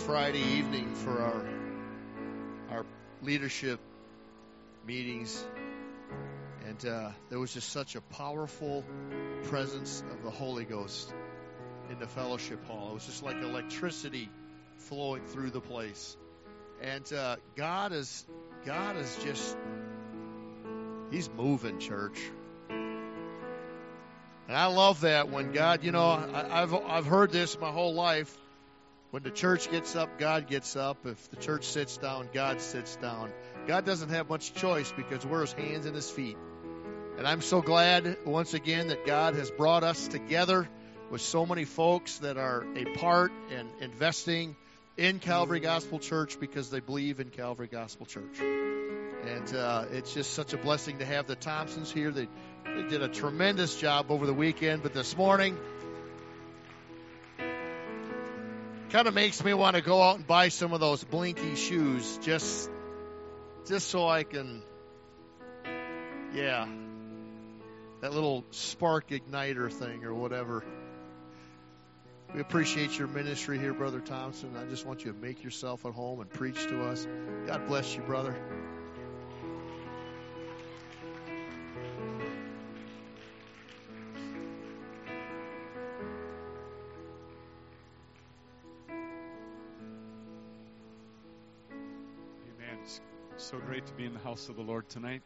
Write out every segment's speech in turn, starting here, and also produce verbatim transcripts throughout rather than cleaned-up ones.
Friday evening for our our leadership meetings, and uh, there was just such a powerful presence of the Holy Ghost in the fellowship hall. It was just like electricity flowing through the place, and uh, God is God is just He's moving, church. And I love that when God, you know, I, I've I've heard this my whole life. When the church gets up, God gets up. If the church sits down, God sits down. God doesn't have much choice because we're His hands and His feet. And I'm so glad, once again, that God has brought us together with so many folks that are a part and investing in Calvary Gospel Church because they believe in Calvary Gospel Church. And uh, it's just such a blessing to have the Thompsons here. They, they did a tremendous job over the weekend, but this morning kind of makes me want to go out and buy some of those blinky shoes just just so I can, yeah, that little spark igniter thing or whatever. We appreciate your ministry here, Brother Thompson. I just want you to make yourself at home and preach to us. God bless you, brother. So great to be in the house of the Lord tonight.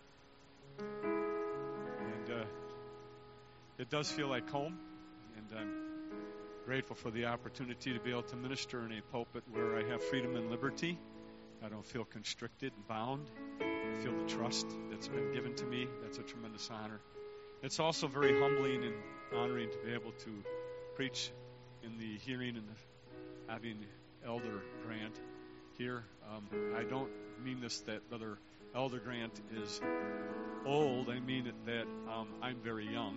And uh, it does feel like home. And I'm grateful for the opportunity to be able to minister in a pulpit where I have freedom and liberty. I don't feel constricted and bound. I feel the trust that's been given to me. That's a tremendous honor. It's also very humbling and honoring to be able to preach in the hearing and the, having Elder Grant here. Um, I don't mean this that Brother Elder Grant is old. I mean it that um, I'm very young.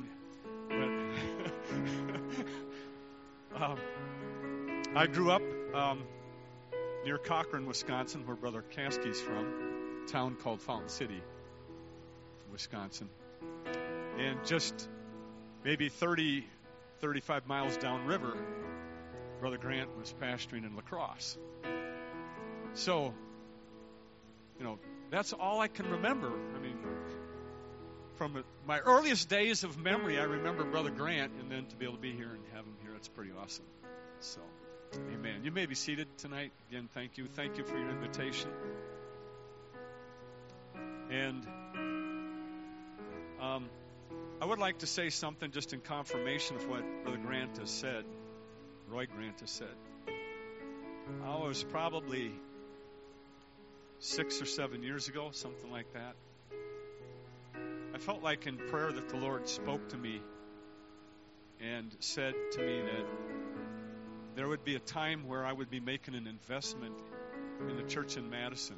But um, I grew up um, near Cochrane, Wisconsin, where Brother Caskey's from, a town called Fountain City, Wisconsin. And just maybe thirty, thirty-five miles downriver, Brother Grant was pastoring in La Crosse. So, you know, that's all I can remember. I mean, from my earliest days of memory, I remember Brother Grant, and then to be able to be here and have him here, that's pretty awesome. So, amen. You may be seated tonight. Again, thank you. Thank you for your invitation. And um, I would like to say something just in confirmation of what Brother Grant has said, Roy Grant has said. I was probably six or seven years ago, something like that. I felt like in prayer that the Lord spoke to me and said to me that there would be a time where I would be making an investment in the church in Madison.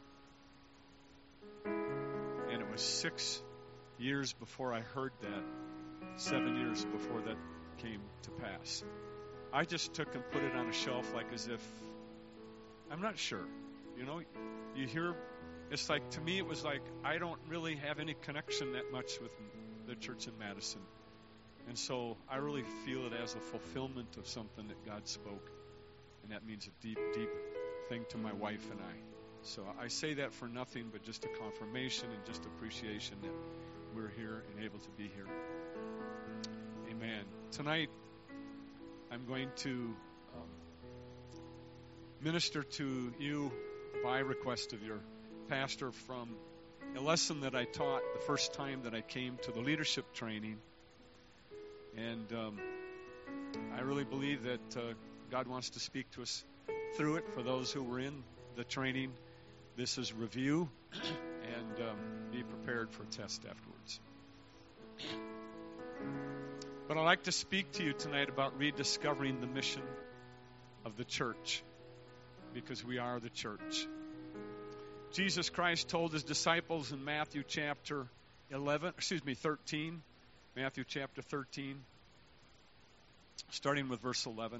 And it was six years before I heard that, seven years before that came to pass. I just took and put it on a shelf like as if, I'm not sure. You know, you hear, it's like, to me, it was like, I don't really have any connection that much with the church in Madison. And so I really feel it as a fulfillment of something that God spoke. And that means a deep, deep thing to my wife and I. So I say that for nothing but just a confirmation and just appreciation that we're here and able to be here. Amen. Tonight, I'm going to um, minister to you by request of your pastor from a lesson that I taught the first time that I came to the leadership training. And um, I really believe that uh, God wants to speak to us through it. For those who were in the training, this is review, and um, be prepared for a test afterwards. But I'd like to speak to you tonight about rediscovering the mission of the church, because we are the church. Jesus Christ told his disciples in Matthew chapter eleven, excuse me, thirteen, Matthew chapter thirteen, starting with verse eleven.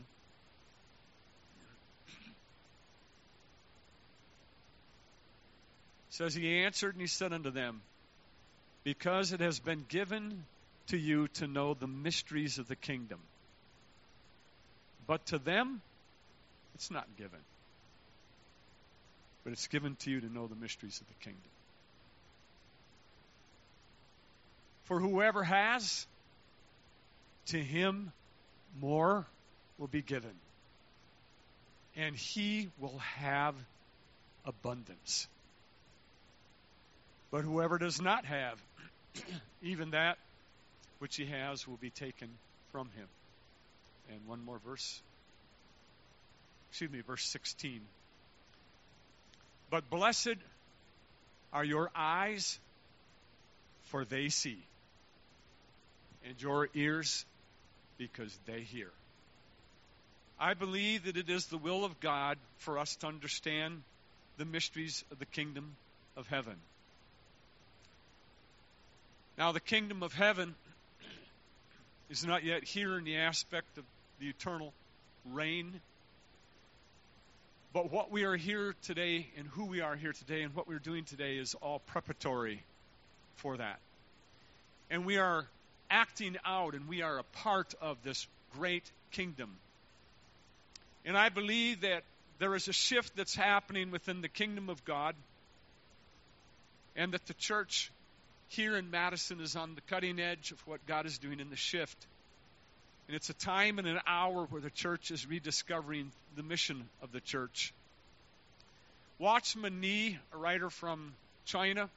It says, he answered and he said unto them, because it has been given to you to know the mysteries of the kingdom. But to them, it's not given. but it's given to you to know the mysteries of the kingdom. For whoever has, to him more will be given, and he will have abundance. But whoever does not have, even that which he has will be taken from him. And one more verse. Excuse me, verse sixteen. But blessed are your eyes, for they see, and your ears, because they hear. I believe that it is the will of God for us to understand the mysteries of the kingdom of heaven. Now, the kingdom of heaven is not yet here in the aspect of the eternal reign. But what we are here today and who we are here today and what we're doing today is all preparatory for that. And we are acting out and we are a part of this great kingdom. And I believe that there is a shift that's happening within the kingdom of God, and that the church here in Madison is on the cutting edge of what God is doing in the shift. And it's a time and an hour where the church is rediscovering the mission of the church. Watchman Nee, a writer from China,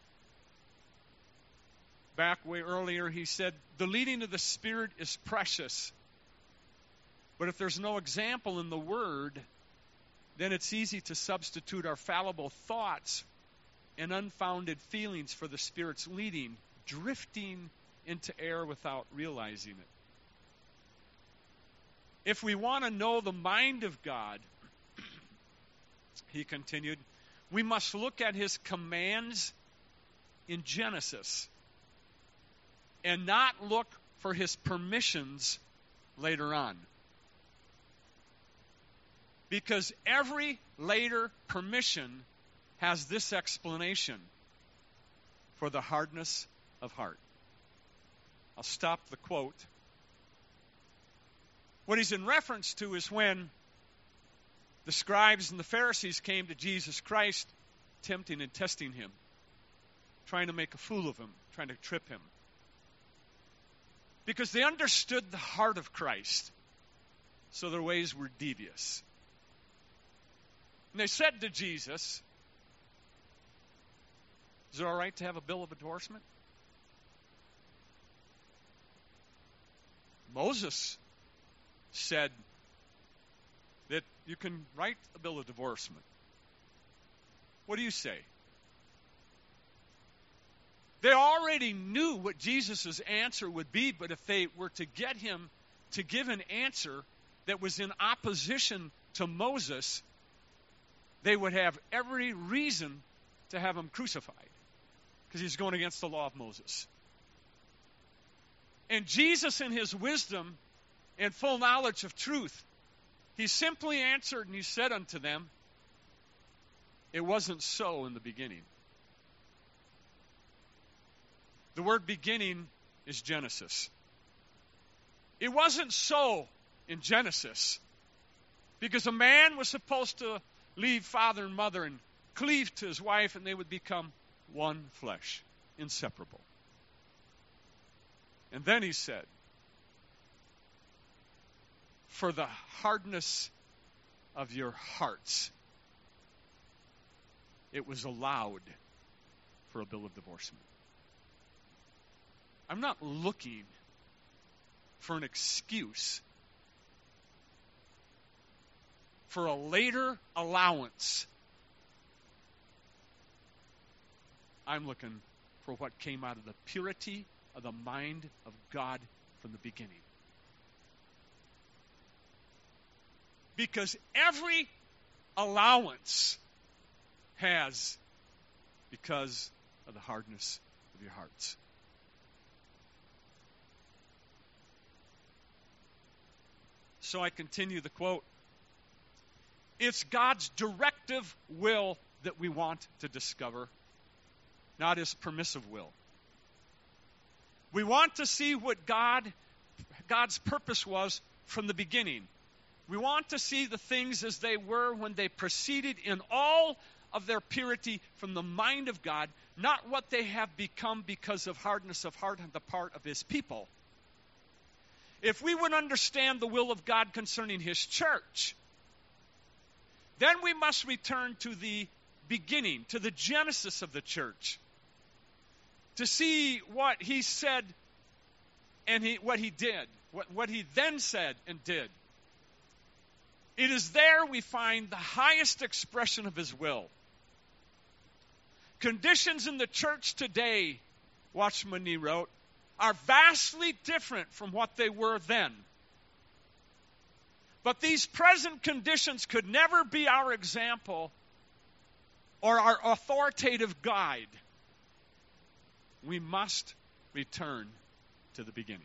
back way earlier, he said, "The leading of the Spirit is precious. But if there's no example in the Word, then it's easy to substitute our fallible thoughts and unfounded feelings for the Spirit's leading, drifting into error without realizing it. If we want to know the mind of God," he continued, "we must look at his commands in Genesis and not look for his permissions later on. Because every later permission has this explanation: for the hardness of heart." I'll stop the quote. What he's in reference to is when the scribes and the Pharisees came to Jesus Christ, tempting and testing him, trying to make a fool of him, trying to trip him. Because they understood the heart of Christ, so their ways were devious. And they said to Jesus, "Is it all right to have a bill of divorcement?" Moses said that you can write a bill of divorcement. What do you say? They already knew what Jesus' answer would be, but if they were to get him to give an answer that was in opposition to Moses, they would have every reason to have him crucified, because he's going against the law of Moses. And Jesus, in his wisdom and full knowledge of truth, he simply answered and he said unto them, "It wasn't so in the beginning." The word beginning is Genesis. It wasn't so in Genesis, because a man was supposed to leave father and mother and cleave to his wife, and they would become one flesh, inseparable. And then he said, "For the hardness of your hearts, it was allowed for a bill of divorcement." I'm not looking for an excuse for a later allowance. I'm looking for what came out of the purity of the mind of God from the beginning. Because every allowance has because of the hardness of your hearts. So I continue the quote. It's God's directive will that we want to discover, not his permissive will. We want to see what God, God's purpose was from the beginning. We want to see the things as they were when they proceeded in all of their purity from the mind of God, not what they have become because of hardness of heart on the part of his people. If we would understand the will of God concerning his church, then we must return to the beginning, to the genesis of the church, to see what he said and he, what he did, what, what he then said and did. It is there we find the highest expression of his will. Conditions in the church today, Watchman Nee wrote, are vastly different from what they were then. But these present conditions could never be our example or our authoritative guide. We must return to the beginning.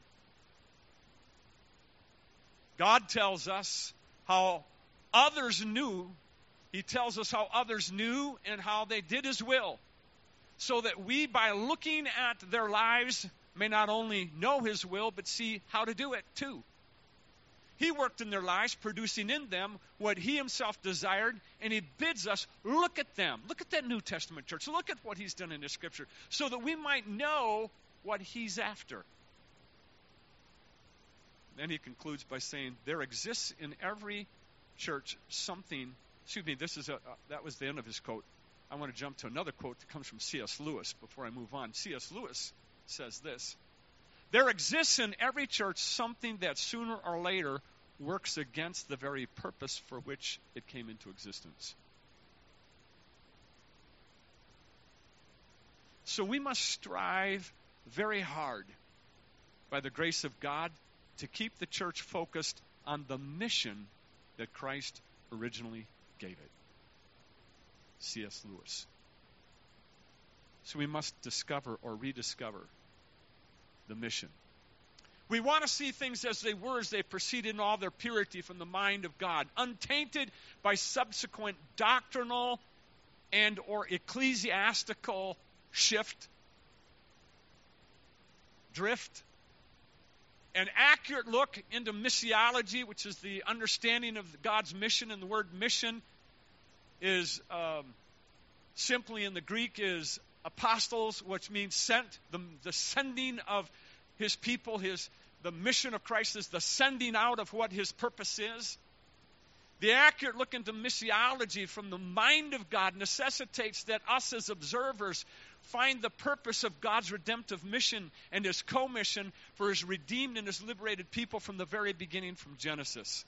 God tells us how others knew. He tells us how others knew and how they did his will, so that we, by looking at their lives, may not only know his will, but see how to do it too. He worked in their lives, producing in them what he himself desired, and he bids us look at them. Look at that New Testament church. Look at what he's done in the Scripture, so that we might know what he's after. Then he concludes by saying, there exists in every church something, excuse me, this is a, uh, that was the end of his quote. I want to jump to another quote that comes from C S Lewis before I move on. C S Lewis says this: there exists in every church something that sooner or later works against the very purpose for which it came into existence. So we must strive very hard, by the grace of God, to keep the church focused on the mission that Christ originally gave it. C S Lewis. So we must discover or rediscover the mission. We want to see things as they were as they proceeded in all their purity from the mind of God, untainted by subsequent doctrinal and or ecclesiastical shift, drift. An accurate look into missiology, which is the understanding of God's mission, and the word mission is um, simply in the Greek is apostles, which means sent. The, the sending of his people, his the mission of Christ is the sending out of what his purpose is. The accurate look into missiology from the mind of God necessitates that us as observers find the purpose of God's redemptive mission and his commission for his redeemed and his liberated people from the very beginning, from Genesis.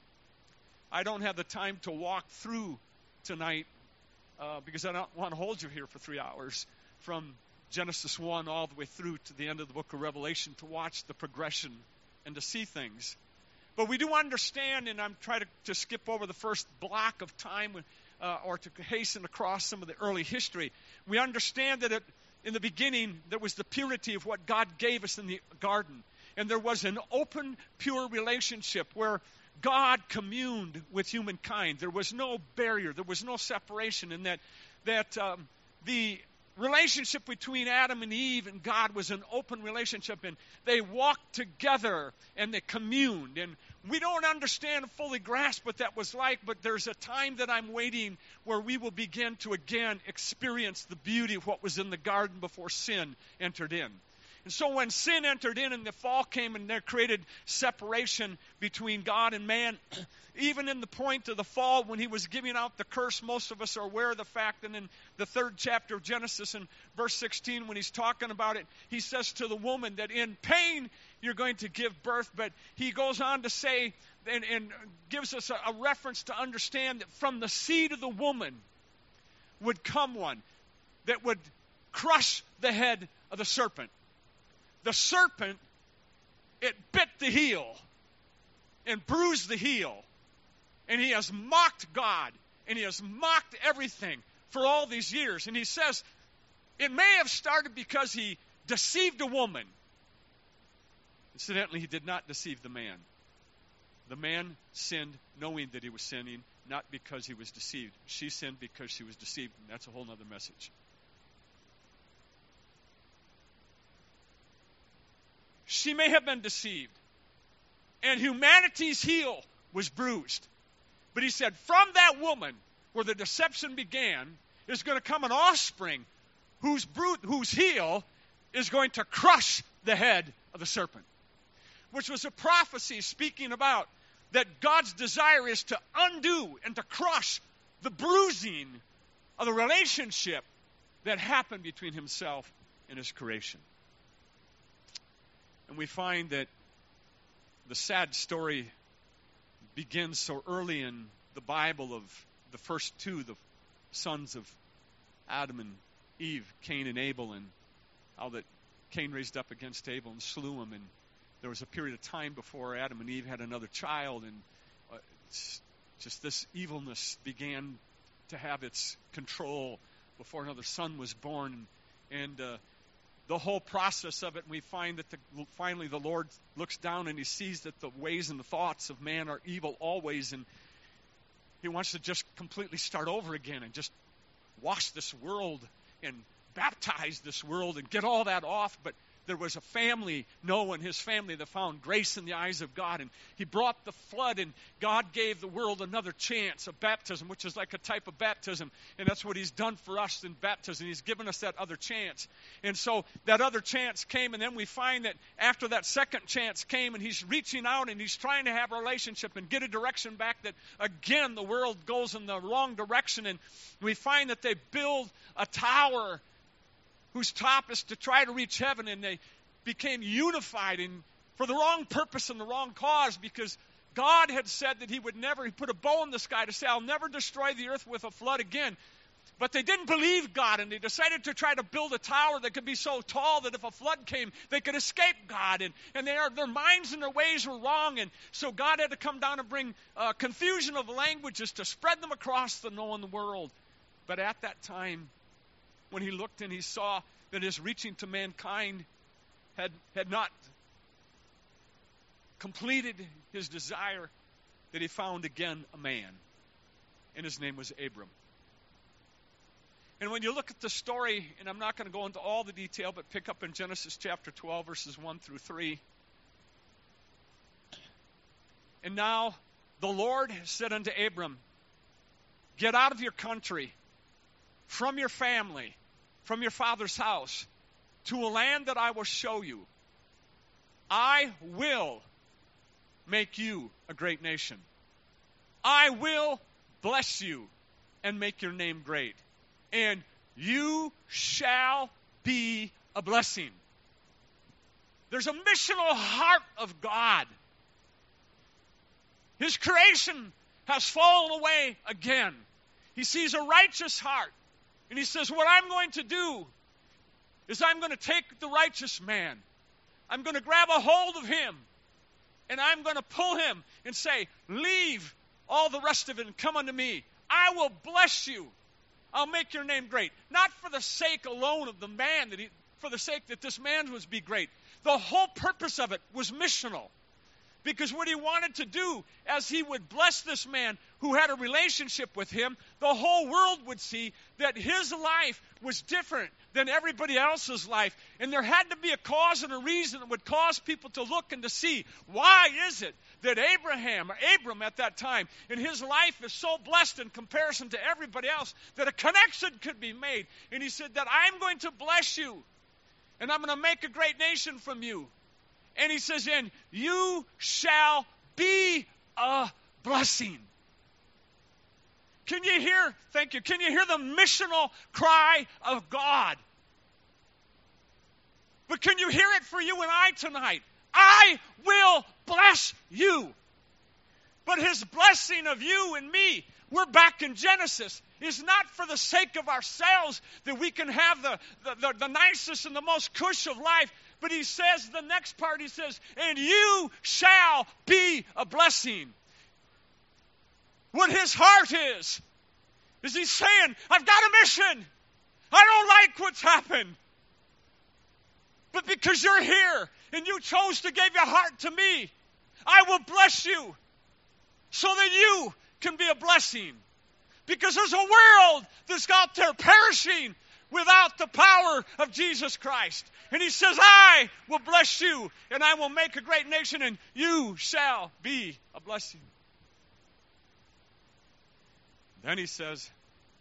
I don't have the time to walk through tonight uh, because I don't want to hold you here for three hours from Genesis one all the way through to the end of the book of Revelation to watch the progression and to see things. But we do understand, and I'm trying to, to skip over the first block of time uh, or to hasten across some of the early history. We understand that it, in the beginning there was the purity of what God gave us in the garden. And there was an open, pure relationship where God communed with humankind. There was no barrier. There was no separation. And that, that um, the relationship between Adam and Eve and God was an open relationship, and they walked together and they communed. And we don't understand and fully grasp what that was like, but there's a time that I'm waiting where we will begin to again experience the beauty of what was in the garden before sin entered in. And so when sin entered in and the fall came and there created separation between God and man, even in the point of the fall when he was giving out the curse, most of us are aware of the fact that in the third chapter of Genesis in verse sixteen, when he's talking about it, he says to the woman that in pain you're going to give birth. But he goes on to say and, and gives us a, a reference to understand that from the seed of the woman would come one that would crush the head of the serpent. The serpent, it bit the heel and bruised the heel. And he has mocked God, and he has mocked everything for all these years. And he says, it may have started because he deceived a woman. Incidentally, he did not deceive the man. The man sinned knowing that he was sinning, not because he was deceived. She sinned because she was deceived, and that's a whole other message. She may have been deceived, and humanity's heel was bruised. But he said, from that woman where the deception began, is going to come an offspring whose brute, whose heel is going to crush the head of the serpent, which was a prophecy speaking about that God's desire is to undo and to crush the bruising of the relationship that happened between himself and his creation. And we find that the sad story begins so early in the Bible of the first two, the sons of Adam and Eve, Cain and Abel, and how that Cain raised up against Abel and slew him. And there was a period of time before Adam and Eve had another child, and uh, just this evilness began to have its control before another son was born. And uh, the whole process of it, we find that the, finally the Lord looks down and he sees that the ways and the thoughts of man are evil always, and he wants to just completely start over again and just wash this world and baptize this world and get all that off. But there was a family, Noah and his family, that found grace in the eyes of God, and he brought the flood, and God gave the world another chance of baptism, which is like a type of baptism, and that's what he's done for us in baptism. He's given us that other chance. And so that other chance came, and then we find that after that second chance came, and he's reaching out and he's trying to have a relationship and get a direction back, that again the world goes in the wrong direction, and we find that they build a tower whose top is to try to reach heaven, and they became unified in, for the wrong purpose and the wrong cause, because God had said that he would never, he put a bow in the sky to say, I'll never destroy the earth with a flood again. But they didn't believe God, and they decided to try to build a tower that could be so tall that if a flood came, they could escape God. And, and they are, their minds and their ways were wrong, and so God had to come down and bring uh, confusion of languages to spread them across the known world. But at that time, when he looked and he saw that his reaching to mankind had, had not completed his desire, that he found again a man, and his name was Abram. And when you look at the story, and I'm not going to go into all the detail, but pick up in Genesis chapter twelve, verses one through three. And now the Lord said unto Abram, get out of your country, from your family, from your father's house, to a land that I will show you. I will make you a great nation. I will bless you and make your name great. And you shall be a blessing. There's a missional heart of God. His creation has fallen away again. He sees a righteous heart. And he says, what I'm going to do is I'm going to take the righteous man. I'm going to grab a hold of him. And I'm going to pull him and say, leave all the rest of it and come unto me. I will bless you. I'll make your name great. Not for the sake alone of the man, that he, for the sake that this man was be great. The whole purpose of it was missional. Because what he wanted to do, as he would bless this man who had a relationship with him, the whole world would see that his life was different than everybody else's life. And there had to be a cause and a reason that would cause people to look and to see, why is it that Abraham, or Abram at that time, in his life is so blessed in comparison to everybody else, that a connection could be made. And he said that I'm going to bless you, and I'm going to make a great nation from you. And he says, and you shall be a blessing. Can you hear, thank you, can you hear the missional cry of God? But can you hear it for you and I tonight? I will bless you. But his blessing of you and me, we're back in Genesis, is not for the sake of ourselves, that we can have the, the, the, the nicest and the most cush of life. But he says, the next part, he says, and you shall be a blessing. What his heart is, is he's saying, I've got a mission. I don't like what's happened. But because you're here, and you chose to give your heart to me, I will bless you, so that you can be a blessing. Because there's a world that's out there perishing without the power of Jesus Christ. And he says, I will bless you, and I will make a great nation, and you shall be a blessing. Then he says,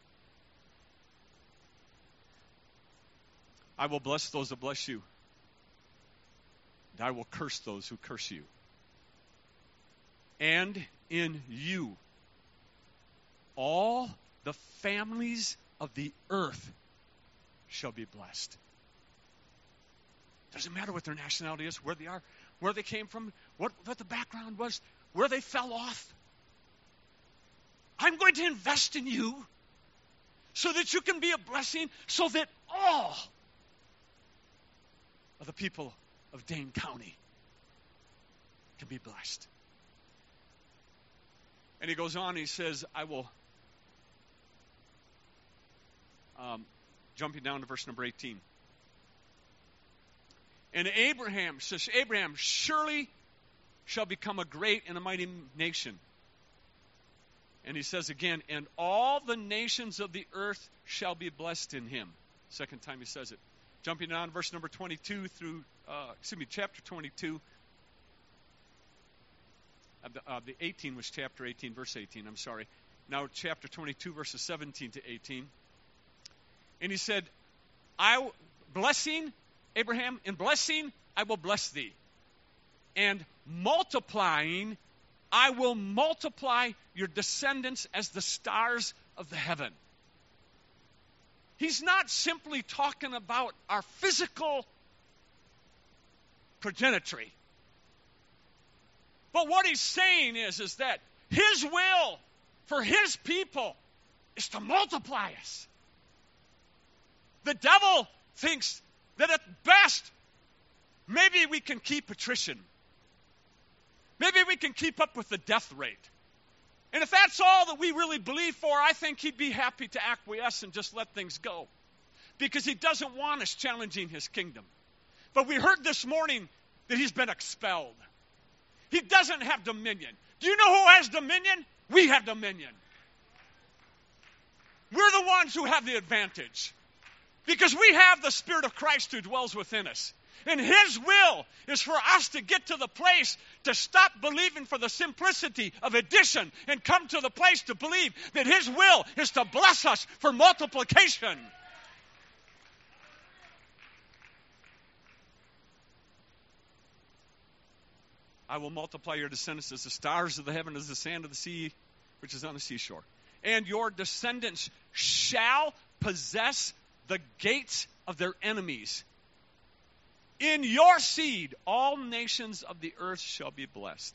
I will bless those that bless you, and I will curse those who curse you. And in you, all the families of the earth shall be blessed. Doesn't matter what their nationality is, where they are, where they came from, what, what the background was, where they fell off. I'm going to invest in you so that you can be a blessing, so that all of the people of Dane County can be blessed. And he goes on, he says, I will, um, jumping down to verse number eighteen. And Abraham says, Abraham surely shall become a great and a mighty nation. And he says again, and all the nations of the earth shall be blessed in him. Second time he says it. Jumping down, verse number twenty-two through, uh, excuse me, chapter twenty-two. Uh, the, uh, the eighteen was chapter eighteen, verse eighteen, I'm sorry. Now chapter twenty-two, verses seventeen to eighteen. And he said, I, blessing, Abraham, in blessing, I will bless thee. And multiplying, I will multiply your descendants as the stars of the heaven. He's not simply talking about our physical progenitory. But what he's saying is, is that his will for his people is to multiply us. The devil thinks that at best, maybe we can keep attrition. Maybe we can keep up with the death rate. And if that's all that we really believe for, I think he'd be happy to acquiesce and just let things go. Because he doesn't want us challenging his kingdom. But we heard this morning that he's been expelled. He doesn't have dominion. Do you know who has dominion? We have dominion. We're the ones who have the advantage. Because we have the Spirit of Christ who dwells within us. And his will is for us to get to the place to stop believing for the simplicity of addition and come to the place to believe that his will is to bless us for multiplication. I will multiply your descendants as the stars of the heaven, as the sand of the sea, which is on the seashore. And your descendants shall possess the gates of their enemies. In your seed, all nations of the earth shall be blessed.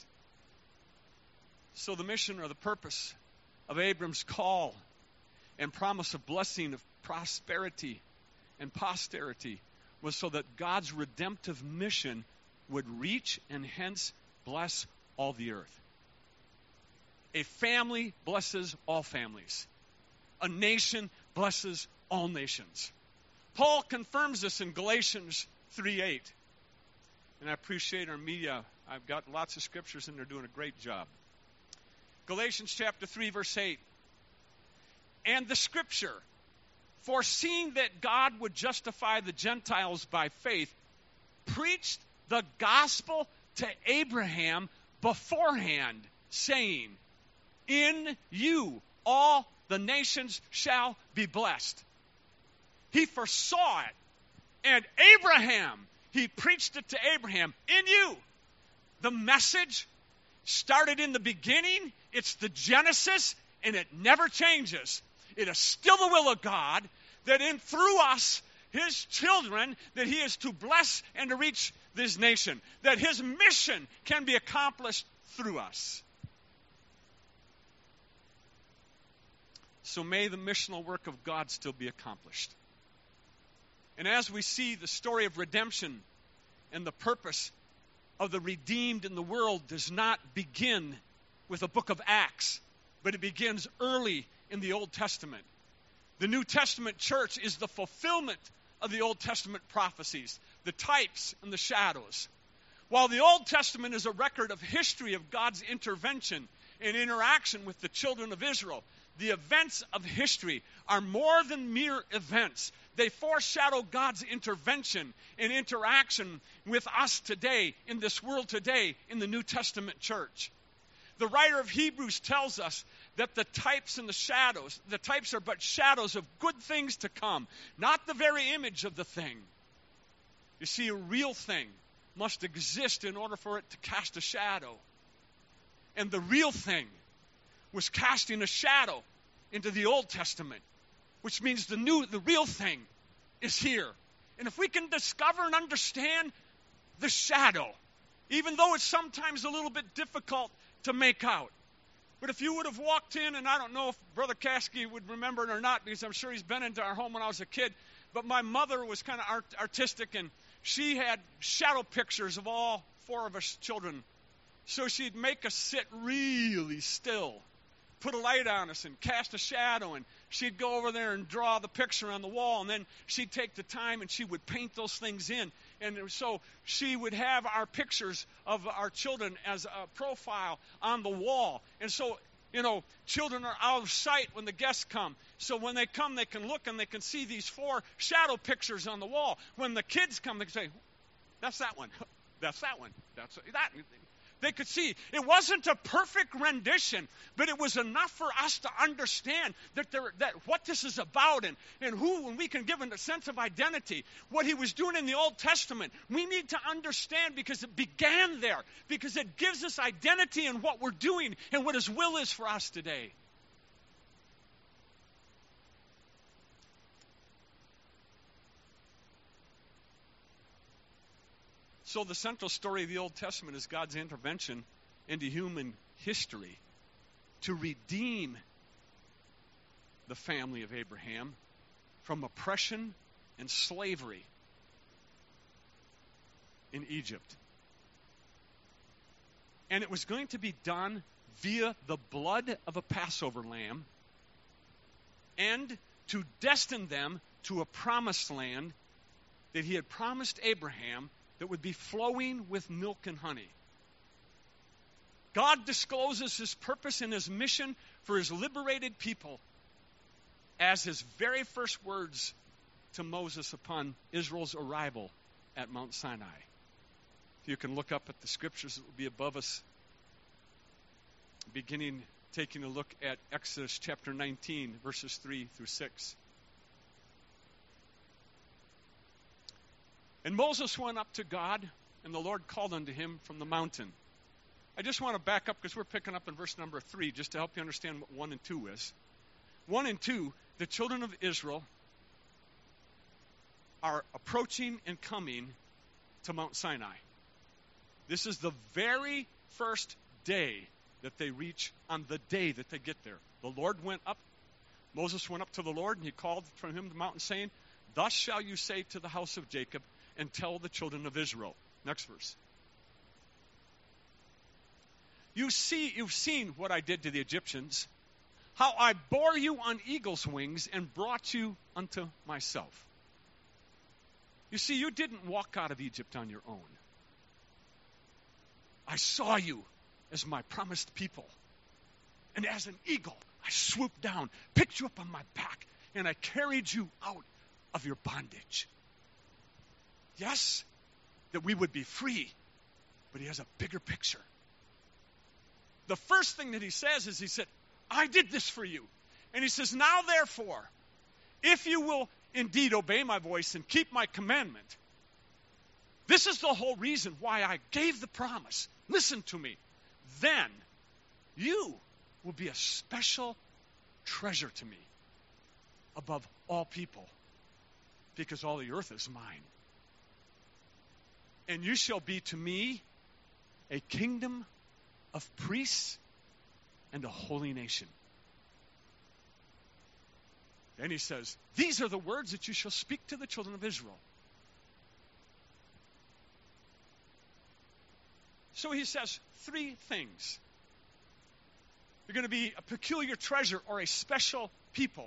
So the mission or the purpose of Abram's call and promise of blessing, of prosperity and posterity, was so that God's redemptive mission would reach and hence bless all the earth. A family blesses all families. A nation blesses all nations. Paul confirms this in Galatians three eight. And I appreciate our media. I've got lots of scriptures and they're doing a great job. Galatians chapter three verse eight. And the scripture, foreseeing that God would justify the Gentiles by faith, preached the gospel to Abraham beforehand, saying, in you all the nations shall be blessed. He foresaw it. And Abraham, he preached it to Abraham. In you. The message started in the beginning. It's the Genesis, and it never changes. It is still the will of God that in through us, his children, that he is to bless and to reach this nation. That his mission can be accomplished through us. So may the missional work of God still be accomplished. And as we see the story of redemption and the purpose of the redeemed in the world does not begin with the book of Acts, but it begins early in the Old Testament. The New Testament church is the fulfillment of the Old Testament prophecies, the types and the shadows. While the Old Testament is a record of history of God's intervention and interaction with the children of Israel, the events of history are more than mere events. They foreshadow God's intervention and interaction with us today, in this world today, in the New Testament church. The writer of Hebrews tells us that the types and the shadows, the types are but shadows of good things to come, not the very image of the thing. You see, a real thing must exist in order for it to cast a shadow. And the real thing was casting a shadow into the Old Testament, which means the new, the real thing is here. And if we can discover and understand the shadow, even though it's sometimes a little bit difficult to make out. But if you would have walked in, and I don't know if Brother Caskey would remember it or not, because I'm sure he's been into our home when I was a kid, but my mother was kind of art, artistic, and she had shadow pictures of all four of us children. So she'd make us sit really still, put a light on us and cast a shadow, and she'd go over there and draw the picture on the wall, and then she'd take the time and she would paint those things in. And so she would have our pictures of our children as a profile on the wall. And so, you know, children are out of sight when the guests come. So when they come, they can look and they can see these four shadow pictures on the wall. When the kids come, they can say, that's that one. That's that one. That's that. They could see. It wasn't a perfect rendition, but it was enough for us to understand that there, that what this is about and, and who, and we can give a sense of identity. What he was doing in the Old Testament, we need to understand because it began there, because it gives us identity in what we're doing and what his will is for us today. So the central story of the Old Testament is God's intervention into human history to redeem the family of Abraham from oppression and slavery in Egypt. And it was going to be done via the blood of a Passover lamb and to destine them to a promised land that he had promised Abraham that would be flowing with milk and honey. God discloses his purpose and his mission for his liberated people as his very first words to Moses upon Israel's arrival at Mount Sinai. If you can look up at the scriptures that will be above us, beginning taking a look at Exodus chapter nineteen, verses three through six. And Moses went up to God, and the Lord called unto him from the mountain. I just want to back up because we're picking up in verse number three just to help you understand what one and two is. One and two, the children of Israel are approaching and coming to Mount Sinai. This is the very first day that they reach, on the day that they get there. The Lord went up, Moses went up to the Lord, and he called from him the mountain, saying, Thus shall you say to the house of Jacob, and tell the children of Israel. Next verse. You see, you've seen what I did to the Egyptians, how I bore you on eagle's wings and brought you unto myself. You see, you didn't walk out of Egypt on your own. I saw you as my promised people. And as an eagle, I swooped down, picked you up on my back, and I carried you out of your bondage. Yes, that we would be free, but he has a bigger picture. The first thing that he says is he said, I did this for you. And he says, now therefore, if you will indeed obey my voice and keep my commandment, this is the whole reason why I gave the promise. Listen to me. Then you will be a special treasure to me above all people, because all the earth is mine. And you shall be to me a kingdom of priests and a holy nation. Then he says, these are the words that you shall speak to the children of Israel. So he says three things. You're going to be a peculiar treasure or a special people.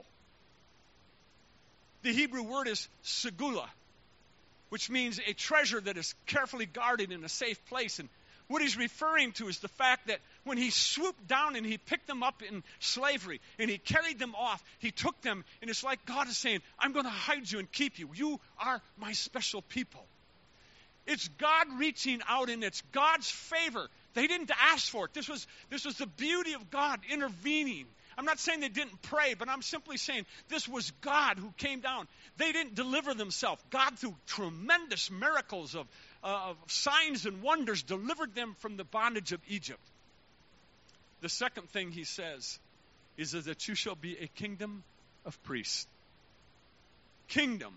The Hebrew word is segula, which means a treasure that is carefully guarded in a safe place. And what he's referring to is the fact that when he swooped down and he picked them up in slavery and he carried them off, he took them, and it's like God is saying, I'm going to hide you and keep you. You are my special people. It's God reaching out, and it's God's favor They didn't ask for it. This was, this was the beauty of God intervening. I'm not saying they didn't pray, but I'm simply saying this was God who came down. They didn't deliver themselves. God, through tremendous miracles of, uh, of signs and wonders, delivered them from the bondage of Egypt. The second thing he says is that you shall be a kingdom of priests. Kingdom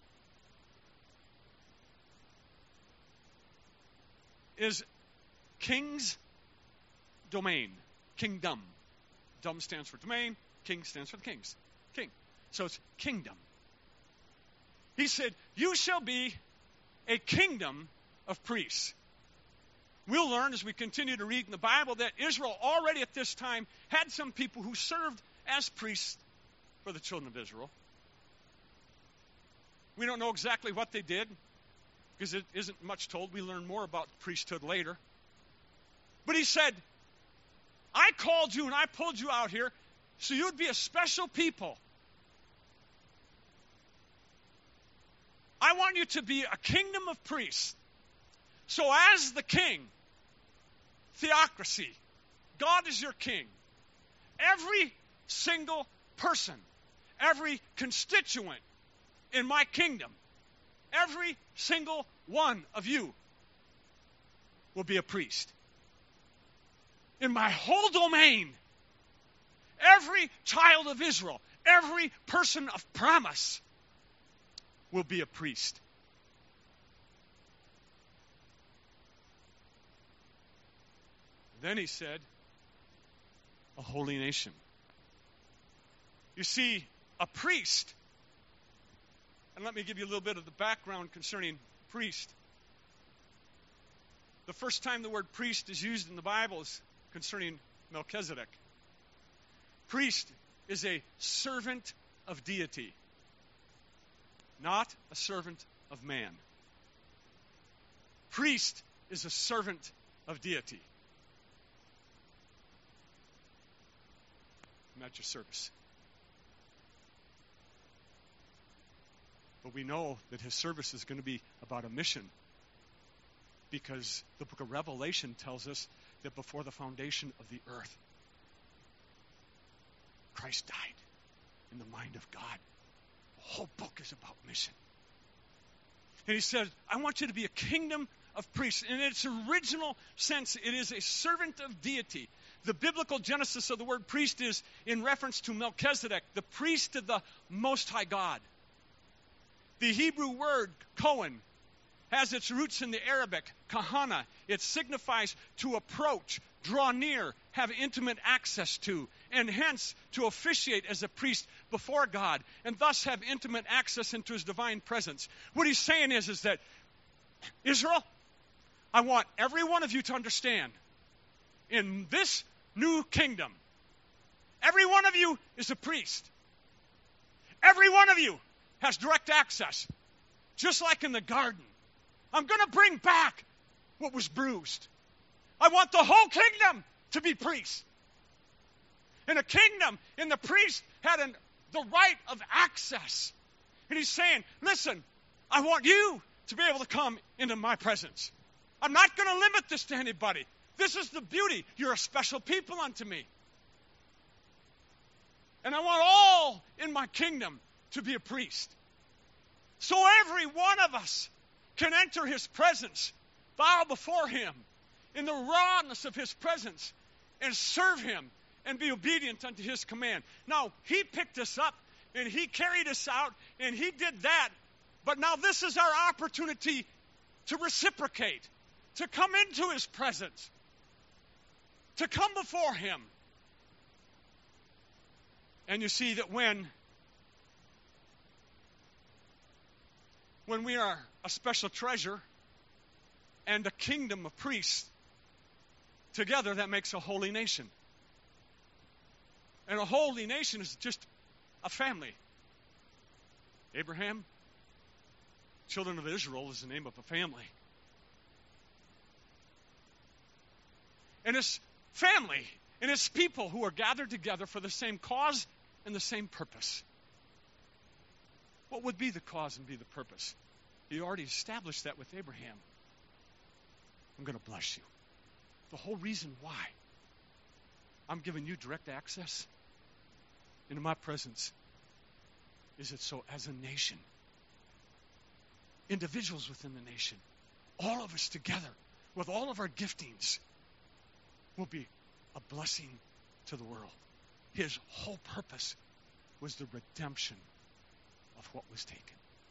is king's domain. Kingdom. Dom stands for domain. King stands for the kings. King. So it's kingdom. He said, you shall be a kingdom of priests. We'll learn as we continue to read in the Bible that Israel already at this time had some people who served as priests for the children of Israel. We don't know exactly what they did because it isn't much told. We learn more about priesthood later. But he said, I called you and I pulled you out here so you'd be a special people. I want you to be a kingdom of priests. So as the king, theocracy, God is your king. Every single person, every constituent in my kingdom, every single one of you will be a priest. In my whole domain, every child of Israel, every person of promise will be a priest. Then he said, a holy nation. You see, a priest, and let me give you a little bit of the background concerning priest. The first time the word priest is used in the Bible is concerning Melchizedek. Priest is a servant of deity, not a servant of man. Priest is a servant of deity. I'm at your service. But we know that his service is going to be about a mission, because the book of Revelation tells us that before the foundation of the earth, Christ died in the mind of God. The whole book is about mission. And he said, I want you to be a kingdom of priests. In its original sense, it is a servant of deity. The biblical genesis of the word priest is in reference to Melchizedek, the priest of the Most High God. The Hebrew word, Cohen, has its roots in the Arabic, kahana. It signifies to approach, draw near, have intimate access to, and hence to officiate as a priest before God, and thus have intimate access into his divine presence. What he's saying is, is that, Israel, I want every one of you to understand, in this new kingdom, every one of you is a priest. Every one of you has direct access, just like in the garden. I'm going to bring back what was bruised. I want the whole kingdom to be priests. And a kingdom, and the priest had an, the right of access. And he's saying, listen, I want you to be able to come into my presence. I'm not going to limit this to anybody. This is the beauty. You're a special people unto me. And I want all in my kingdom to be a priest. So every one of us can enter his presence, bow before him in the rawness of his presence, and serve him and be obedient unto his command. Now, he picked us up and he carried us out and he did that, but now this is our opportunity to reciprocate, to come into his presence, to come before him. And you see that when when we are a special treasure and a kingdom of priests, together that makes a holy nation. And a holy nation is just a family. Abraham, children of Israel, is the name of a family. And it's family, and it's people who are gathered together for the same cause and the same purpose. What would be the cause and be the purpose? He already established that with Abraham. I'm going to bless you. The whole reason why I'm giving you direct access into my presence is it so as a nation, individuals within the nation, all of us together with all of our giftings will be a blessing to the world. His whole purpose was the redemption of what was taken.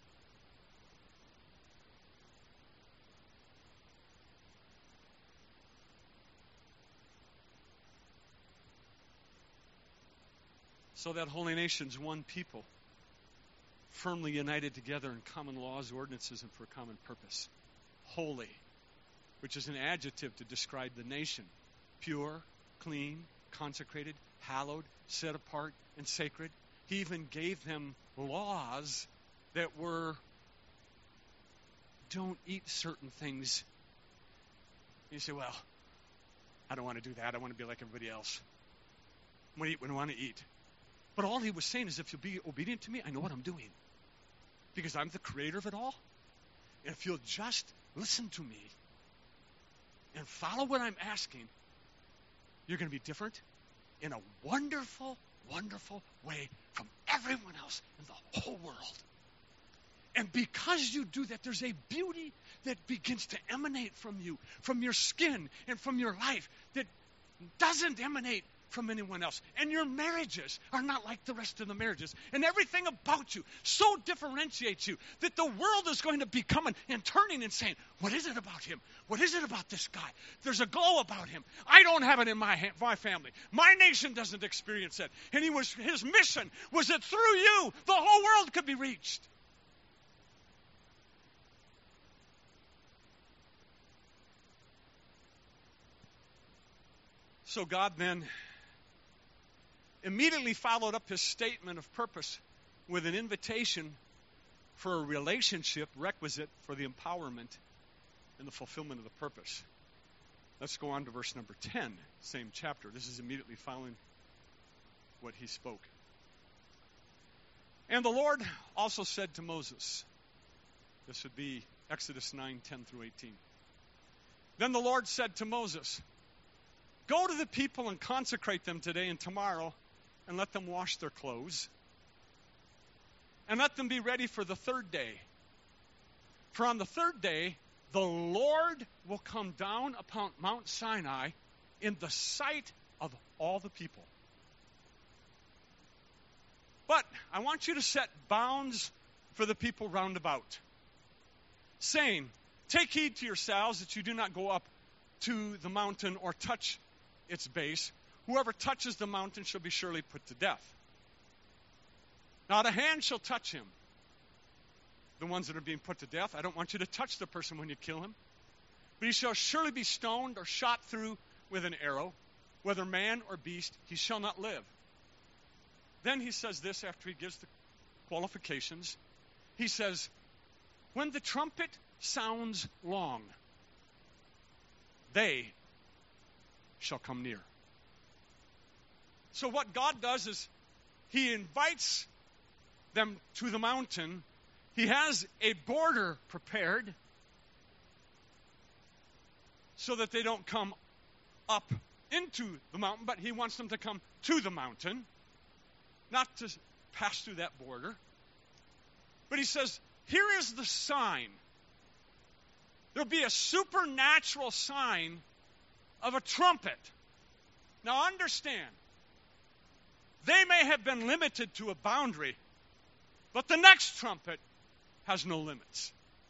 So that holy nation's one people, firmly united together in common laws, ordinances, and for a common purpose. Holy, which is an adjective to describe the nation. Pure, clean, consecrated, hallowed, set apart, and sacred. He even gave them laws that were, don't eat certain things. You say, well, I don't want to do that. I want to be like everybody else. I'm going to eat when I want to eat. But all he was saying is, if you'll be obedient to me, I know what I'm doing. Because I'm the creator of it all. And if you'll just listen to me and follow what I'm asking, you're going to be different in a wonderful, wonderful way from everyone else in the whole world. And because you do that, there's a beauty that begins to emanate from you, from your skin and from your life that doesn't emanate from anyone else. And your marriages are not like the rest of the marriages. And everything about you so differentiates you that the world is going to be coming and turning and saying, what is it about him? What is it about this guy? There's a glow about him. I don't have it in my, ha- my family. My nation doesn't experience it. And he was, his mission was that through you, the whole world could be reached. So God then immediately followed up his statement of purpose with an invitation for a relationship requisite for the empowerment and the fulfillment of the purpose. Let's go on to verse number ten, same chapter. This is immediately following what he spoke. And the Lord also said to Moses, this would be Exodus nine, ten through eighteen. Then the Lord said to Moses, go to the people and consecrate them today and tomorrow, and let them wash their clothes, and let them be ready for the third day. For on the third day, the Lord will come down upon Mount Sinai in the sight of all the people. But I want you to set bounds for the people round about, saying, take heed to yourselves that you do not go up to the mountain or touch its base. Whoever touches the mountain shall be surely put to death. Not a hand shall touch him. The ones that are being put to death, I don't want you to touch the person when you kill him. But he shall surely be stoned or shot through with an arrow. Whether man or beast, he shall not live. Then he says this after he gives the qualifications. He says, when the trumpet sounds long, they shall come near. So what God does is he invites them to the mountain. He has a border prepared so that they don't come up into the mountain, but he wants them to come to the mountain, not to pass through that border. But he says, here is the sign. There'll be a supernatural sign of a trumpet. Now understand, they may have been limited to a boundary, but the next trumpet has no limits.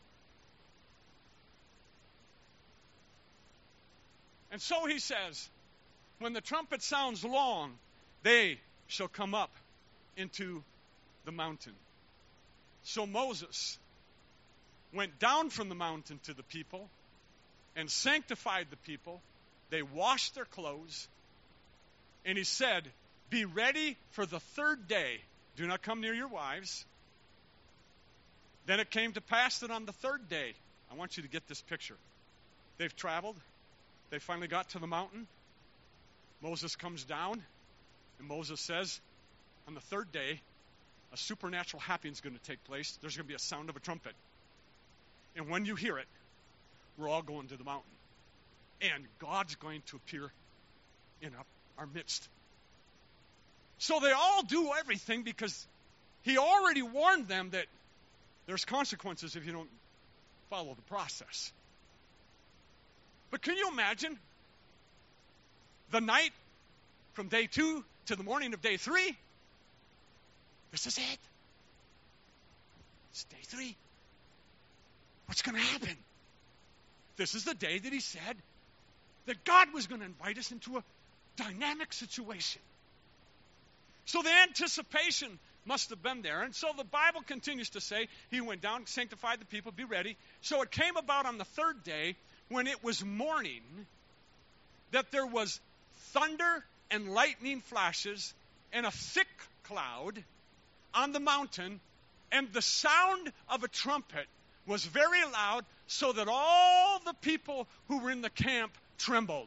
And so he says, when the trumpet sounds long, they shall come up into the mountain. So Moses went down from the mountain to the people and sanctified the people. They washed their clothes. And he said, be ready for the third day. Do not come near your wives. Then it came to pass that on the third day, I want you to get this picture. They've traveled. They finally got to the mountain. Moses comes down, and Moses says, on the third day, a supernatural happening is going to take place. There's going to be a sound of a trumpet. And when you hear it, we're all going to the mountain. and God's going to appear in our midst. So they all do everything because he already warned them that there's consequences if you don't follow the process. But can you imagine the night from day two to the morning of day three? This is it. It's day three. What's going to happen? This is the day that he said that God was going to invite us into a dynamic situation. So the anticipation must have been there. And so the Bible continues to say, he went down, sanctified the people, be ready. So it came about on the third day, when it was morning, that there was thunder and lightning flashes and a thick cloud on the mountain, and the sound of a trumpet was very loud, so that all the people who were in the camp trembled.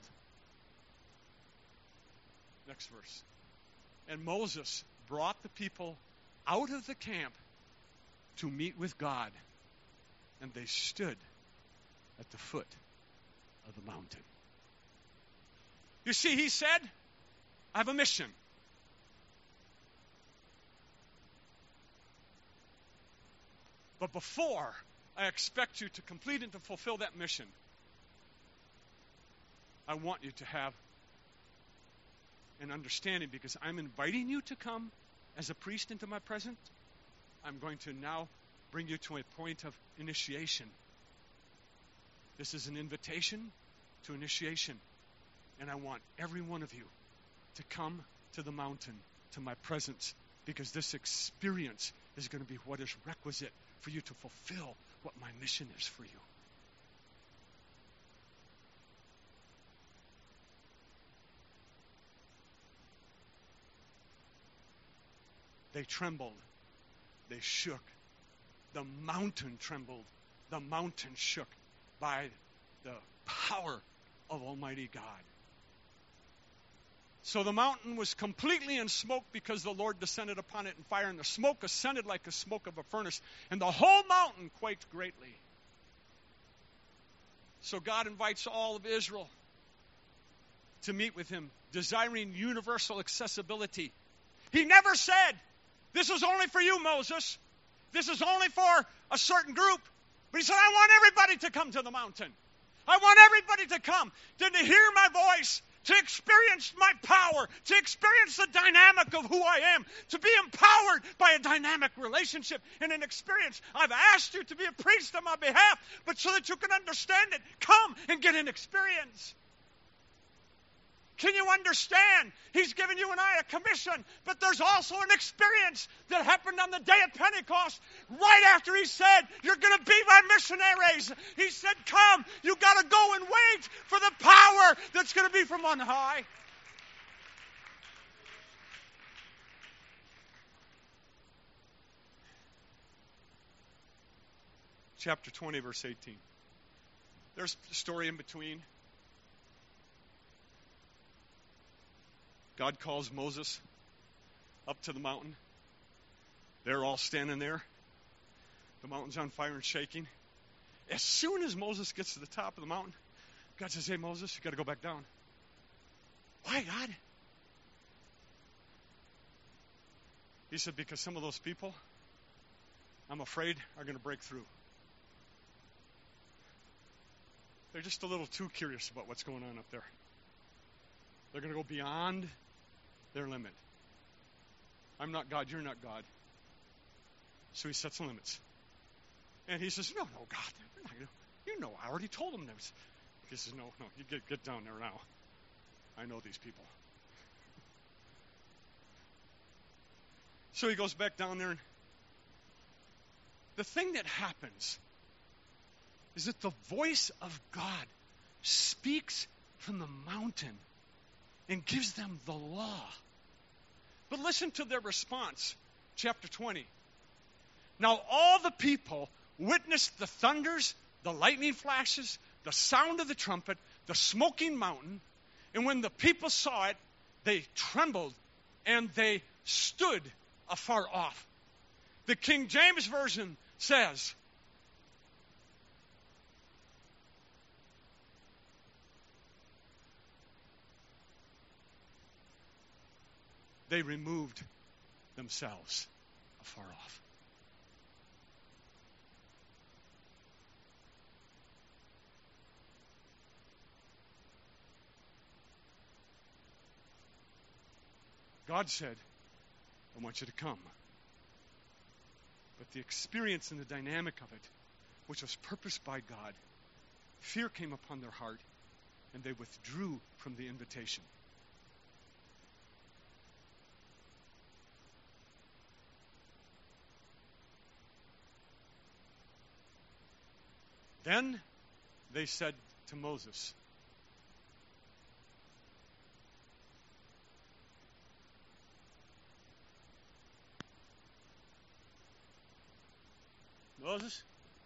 Next verse. And Moses brought the people out of the camp to meet with God, and they stood at the foot of the mountain. You see, he said, I have a mission. But before I expect you to complete and to fulfill that mission, I want you to have an understanding, because I'm inviting you to come as a priest into my presence. I'm going to now bring you to a point of initiation. This is an invitation to initiation. And I want every one of you to come to the mountain, to my presence, because this experience is going to be what is requisite for you to fulfill what my mission is for you. They trembled. They shook. The mountain trembled. The mountain shook by the power of Almighty God. So the mountain was completely in smoke because the Lord descended upon it in fire, and the smoke ascended like the smoke of a furnace, and the whole mountain quaked greatly. So God invites all of Israel to meet with him, desiring universal accessibility. He never said, this is only for you, Moses. This is only for a certain group. But he said, I want everybody to come to the mountain. I want everybody to come, to, to hear my voice, to experience my power, to experience the dynamic of who I am, to be empowered by a dynamic relationship and an experience. I've asked you to be a priest on my behalf, but so that you can understand it, come and get an experience. Can you understand? He's given you and I a commission, but there's also an experience that happened on the day of Pentecost, right after he said, you're going to be my missionaries. He said, come, you got to go and wait for the power that's going to be from on high. Chapter twenty, verse eighteen. There's a story in between. God calls Moses up to the mountain. They're all standing there. The mountain's on fire and shaking. As soon as Moses gets to the top of the mountain, God says, hey, Moses, you got to go back down. Why, God? He said, because some of those people, I'm afraid, are going to break through. They're just a little too curious about what's going on up there. They're going to go beyond their limit. I'm not God, you're not God. So he sets limits. And he says, no, no, God, we're not gonna, you know, I already told them this. He says, no, no, you get, get down there now. I know these people. So he goes back down there, and the thing that happens is that the voice of God speaks from the mountain and gives them the law. But listen to their response, chapter twenty. Now all the people witnessed the thunders, the lightning flashes, the sound of the trumpet, the smoking mountain, and when the people saw it, they trembled and they stood afar off. The King James Version says, they removed themselves afar off. God said, I want you to come. But the experience and the dynamic of it, which was purposed by God, fear came upon their heart, and they withdrew from the invitation. Then they said to Moses, Moses,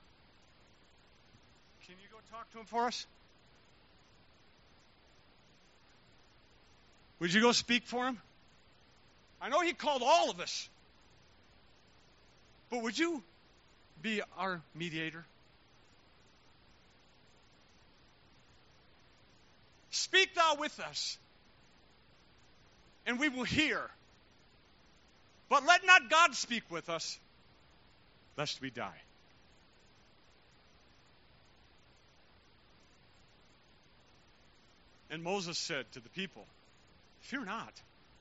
can you go talk to him for us? Would you go speak for him? I know he called all of us, but would you be our mediator? Speak thou with us, and we will hear. But let not God speak with us, lest we die. And Moses said to the people, fear not,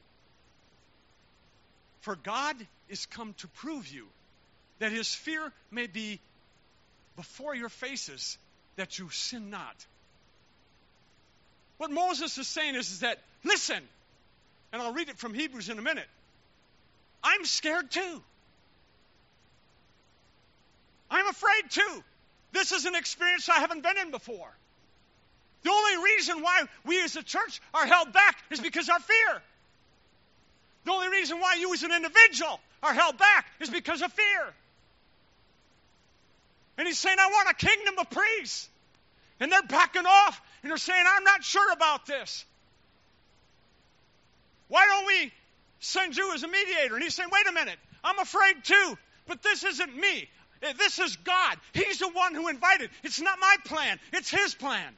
for God is come to prove you, that his fear may be before your faces, that you sin not. What Moses is saying is, is that, listen, and I'll read it from Hebrews in a minute, I'm scared too. I'm afraid too. This is an experience I haven't been in before. The only reason why we as a church are held back is because of our fear. The only reason why you as an individual are held back is because of fear. And he's saying, I want a kingdom of priests. And they're backing off, and they're saying, I'm not sure about this. Why don't we send you as a mediator? And he's saying, wait a minute, I'm afraid too, but this isn't me. This is God. He's the one who invited. It's not my plan. It's his plan.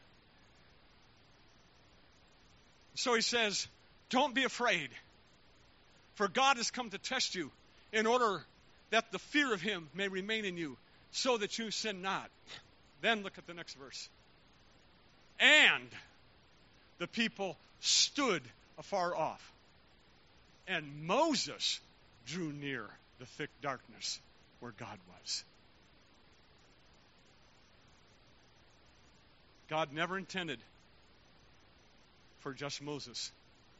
So he says, don't be afraid, for God has come to test you in order that the fear of him may remain in you, so that you sin not. Then look at the next verse. And the people stood afar off, and Moses drew near the thick darkness where God was. God never intended for just Moses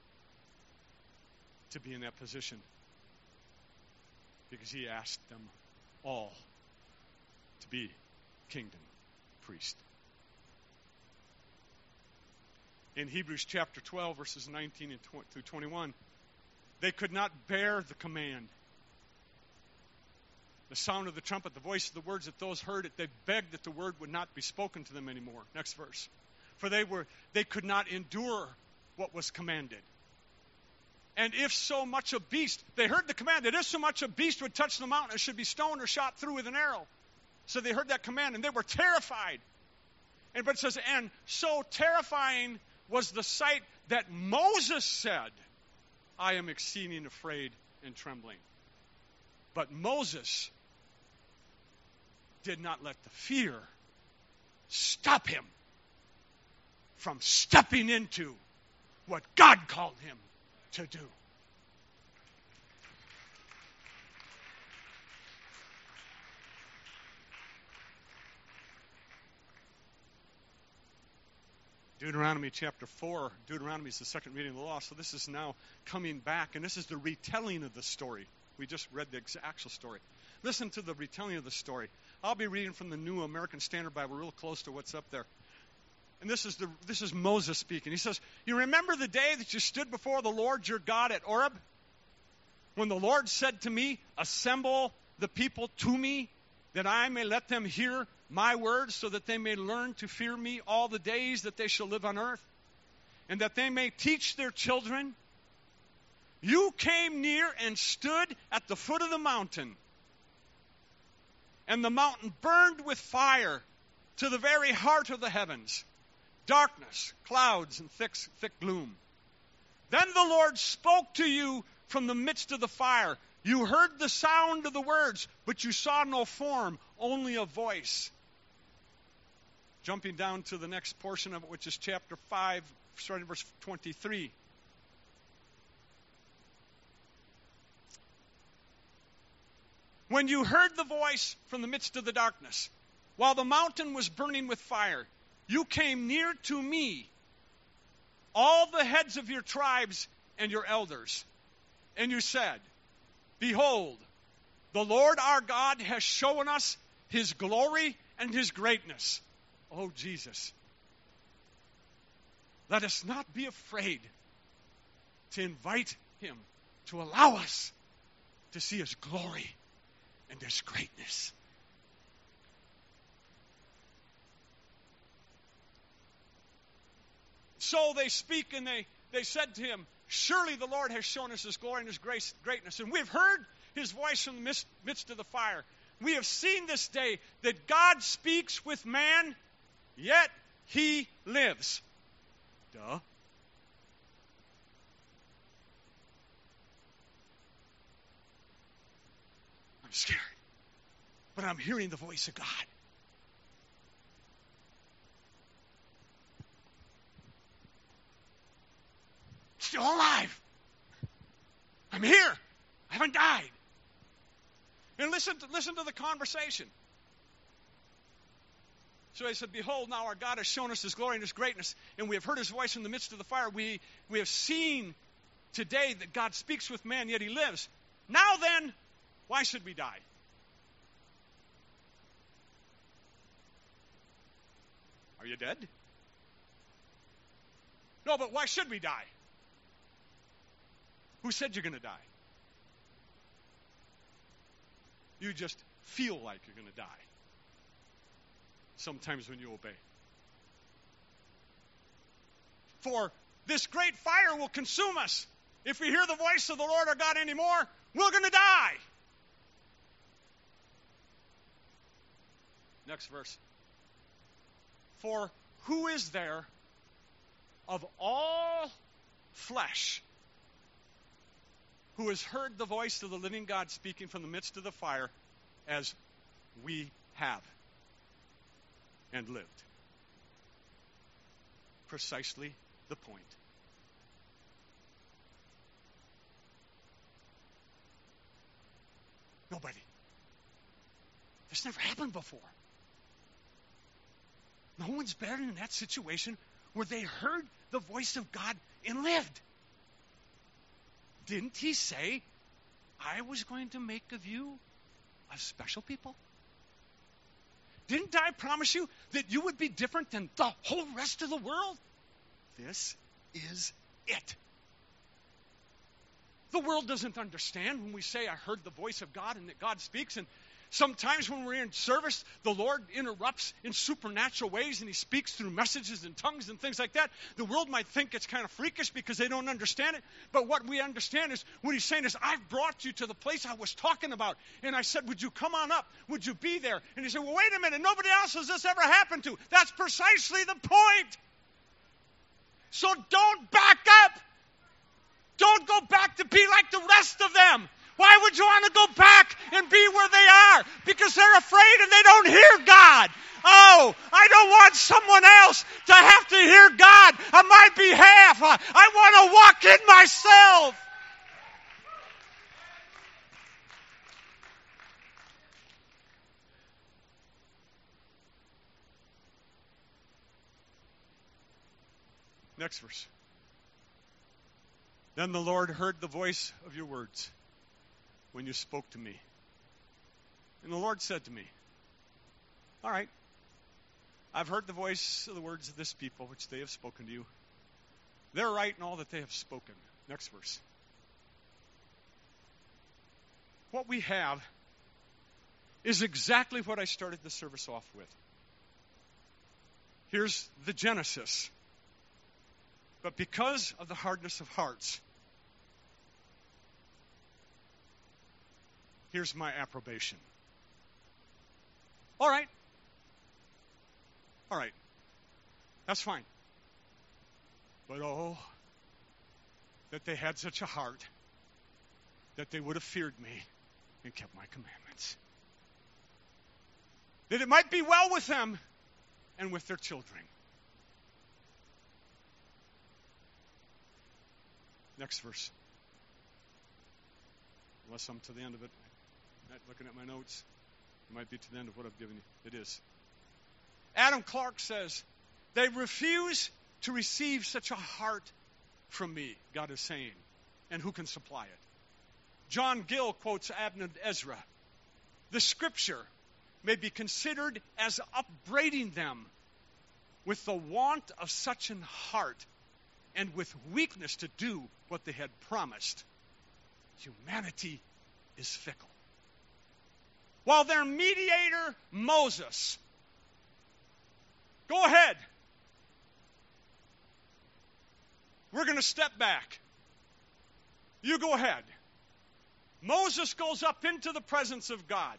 to be in that position, because he asked them all to be kingdom priest. In Hebrews chapter twelve, verses nineteen and through twenty-one, they could not bear the command. The sound of the trumpet, the voice of the words, that those heard it, they begged that the word would not be spoken to them anymore. Next verse. For they were they could not endure what was commanded. And if so much a beast, they heard the command that if so much a beast would touch the mountain, it should be stoned or shot through with an arrow. So they heard that command, and they were terrified. And but it says, and so terrifying was the sight that Moses said, I am exceeding afraid and trembling. But Moses did not let the fear stop him from stepping into what God called him to do. Deuteronomy chapter four. Deuteronomy is the second reading of the law, so this is now coming back, and this is the retelling of the story. We just read the actual story. Listen to the retelling of the story. I'll be reading from the New American Standard Bible, real close to what's up there. And this is the this is Moses speaking. He says, you remember the day that you stood before the Lord your God at Horeb? When the Lord said to me, assemble the people to me, that I may let them hear my words, so that they may learn to fear me all the days that they shall live on earth, and that they may teach their children. You came near and stood at the foot of the mountain, and the mountain burned with fire to the very heart of the heavens, darkness, clouds, and thick, thick gloom. Then the Lord spoke to you from the midst of the fire. You heard the sound of the words, but you saw no form, only a voice. Jumping down to the next portion of it, which is chapter five, starting verse twenty-three. When you heard the voice from the midst of the darkness, while the mountain was burning with fire, you came near to me, all the heads of your tribes and your elders, and you said, Behold, the Lord our God has shown us his glory and his greatness. Oh, Jesus, let us not be afraid to invite him, to allow us to see his glory and his greatness. So they speak and they, they said to him, Surely the Lord has shown us his glory and his grace, greatness. And we've heard his voice from the midst, midst of the fire. We have seen this day that God speaks with man, yet he lives. Duh. I'm scared, but I'm hearing the voice of God. Still alive. I'm here. I haven't died. And listen to, listen to the conversation. So he said, Behold, now our God has shown us his glory and his greatness, and we have heard his voice in the midst of the fire. We, we have seen today that God speaks with man, yet he lives. Now then, why should we die? Are you dead? No, but why should we die? Who said you're going to die? You just feel like you're going to die sometimes when you obey. For this great fire will consume us. If we hear the voice of the Lord our God anymore, we're going to die. Next verse. For who is there of all flesh who has heard the voice of the living God speaking from the midst of the fire as we have and lived? Precisely the point. Nobody. This never happened before. No one's better in that situation where they heard the voice of God and lived. Didn't he say, I was going to make of you a special people? Didn't I promise you that you would be different than the whole rest of the world? This is it. The world doesn't understand when we say, I heard the voice of God and that God speaks. And sometimes when we're in service, the Lord interrupts in supernatural ways and he speaks through messages and tongues and things like that. The world might think it's kind of freakish because they don't understand it. But what we understand is what he's saying is, I've brought you to the place I was talking about. And I said, would you come on up? Would you be there? And he said, well, wait a minute. Nobody else has this ever happened to. That's precisely the point. So don't back up. Don't go back to be like the rest of them. Why would you want to go back and be where they are? Because they're afraid and they don't hear God. Oh, I don't want someone else to have to hear God on my behalf. I want to walk in myself. Next verse. Then the Lord heard the voice of your words when you spoke to me. And the Lord said to me, all right, I've heard the voice of the words of this people, which they have spoken to you. They're right in all that they have spoken. Next verse. What we have is exactly what I started the service off with. Here's the Genesis. But because of the hardness of hearts, here's my approbation. All right. All right. That's fine. But oh, that they had such a heart that they would have feared me and kept my commandments. That it might be well with them and with their children. Next verse. Unless I'm to the end of it. I'm not looking at my notes. It might be to the end of what I've given you. It is. Adam Clark says, they refuse to receive such a heart from me, God is saying. And who can supply it? John Gill quotes Abner Ezra. The scripture may be considered as upbraiding them with the want of such an heart and with weakness to do what they had promised. Humanity is fickle. While their mediator, Moses, go ahead. We're going to step back. You go ahead. Moses goes up into the presence of God.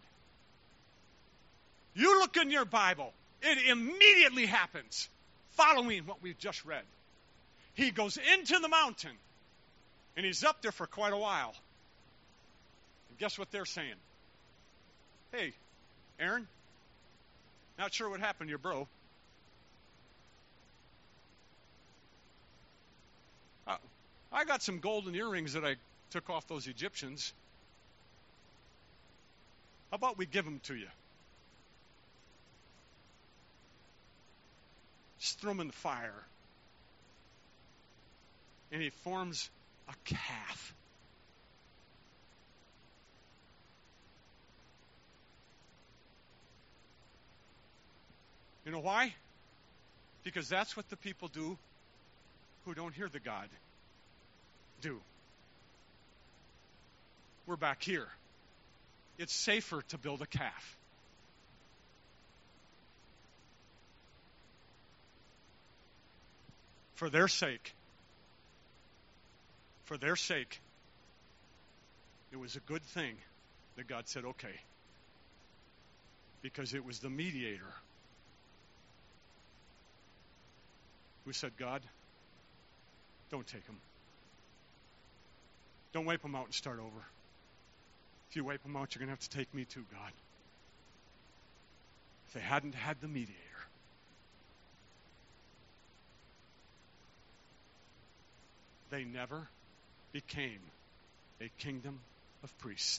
You look in your Bible. It immediately happens following what we've just read. He goes into the mountain, and he's up there for quite a while. And guess what they're saying? Hey, Aaron, not sure what happened to your bro. Uh, I got some golden earrings that I took off those Egyptians. How about we give them to you? Just throw them in the fire. And he forms a calf. You know why? Because that's what the people do who don't hear the God do. We're back here. It's safer to build a calf. For their sake. For their sake. It was a good thing that God said, okay. Because it was the mediator who said, God, don't take them. Don't wipe them out and start over. If you wipe them out, you're going to have to take me too, God. If they hadn't had the mediator, they never became a kingdom of priests.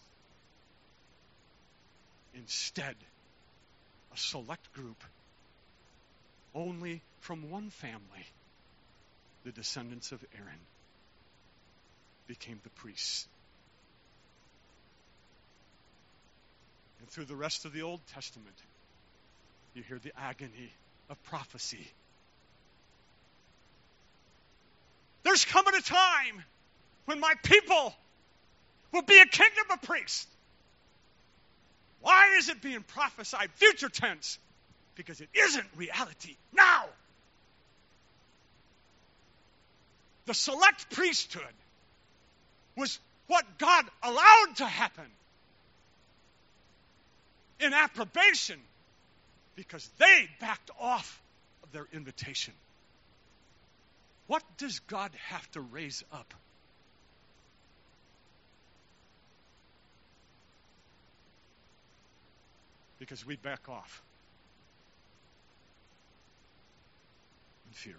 Instead, a select group, only from one family, the descendants of Aaron, became the priests. And through the rest of the Old Testament, you hear the agony of prophecy. There's coming a time when my people will be a kingdom of priests. Why is it being prophesied future tense? Because it isn't reality now. The select priesthood was what God allowed to happen in approbation because they backed off of their invitation. What does God have to raise up? Because we back off in fear.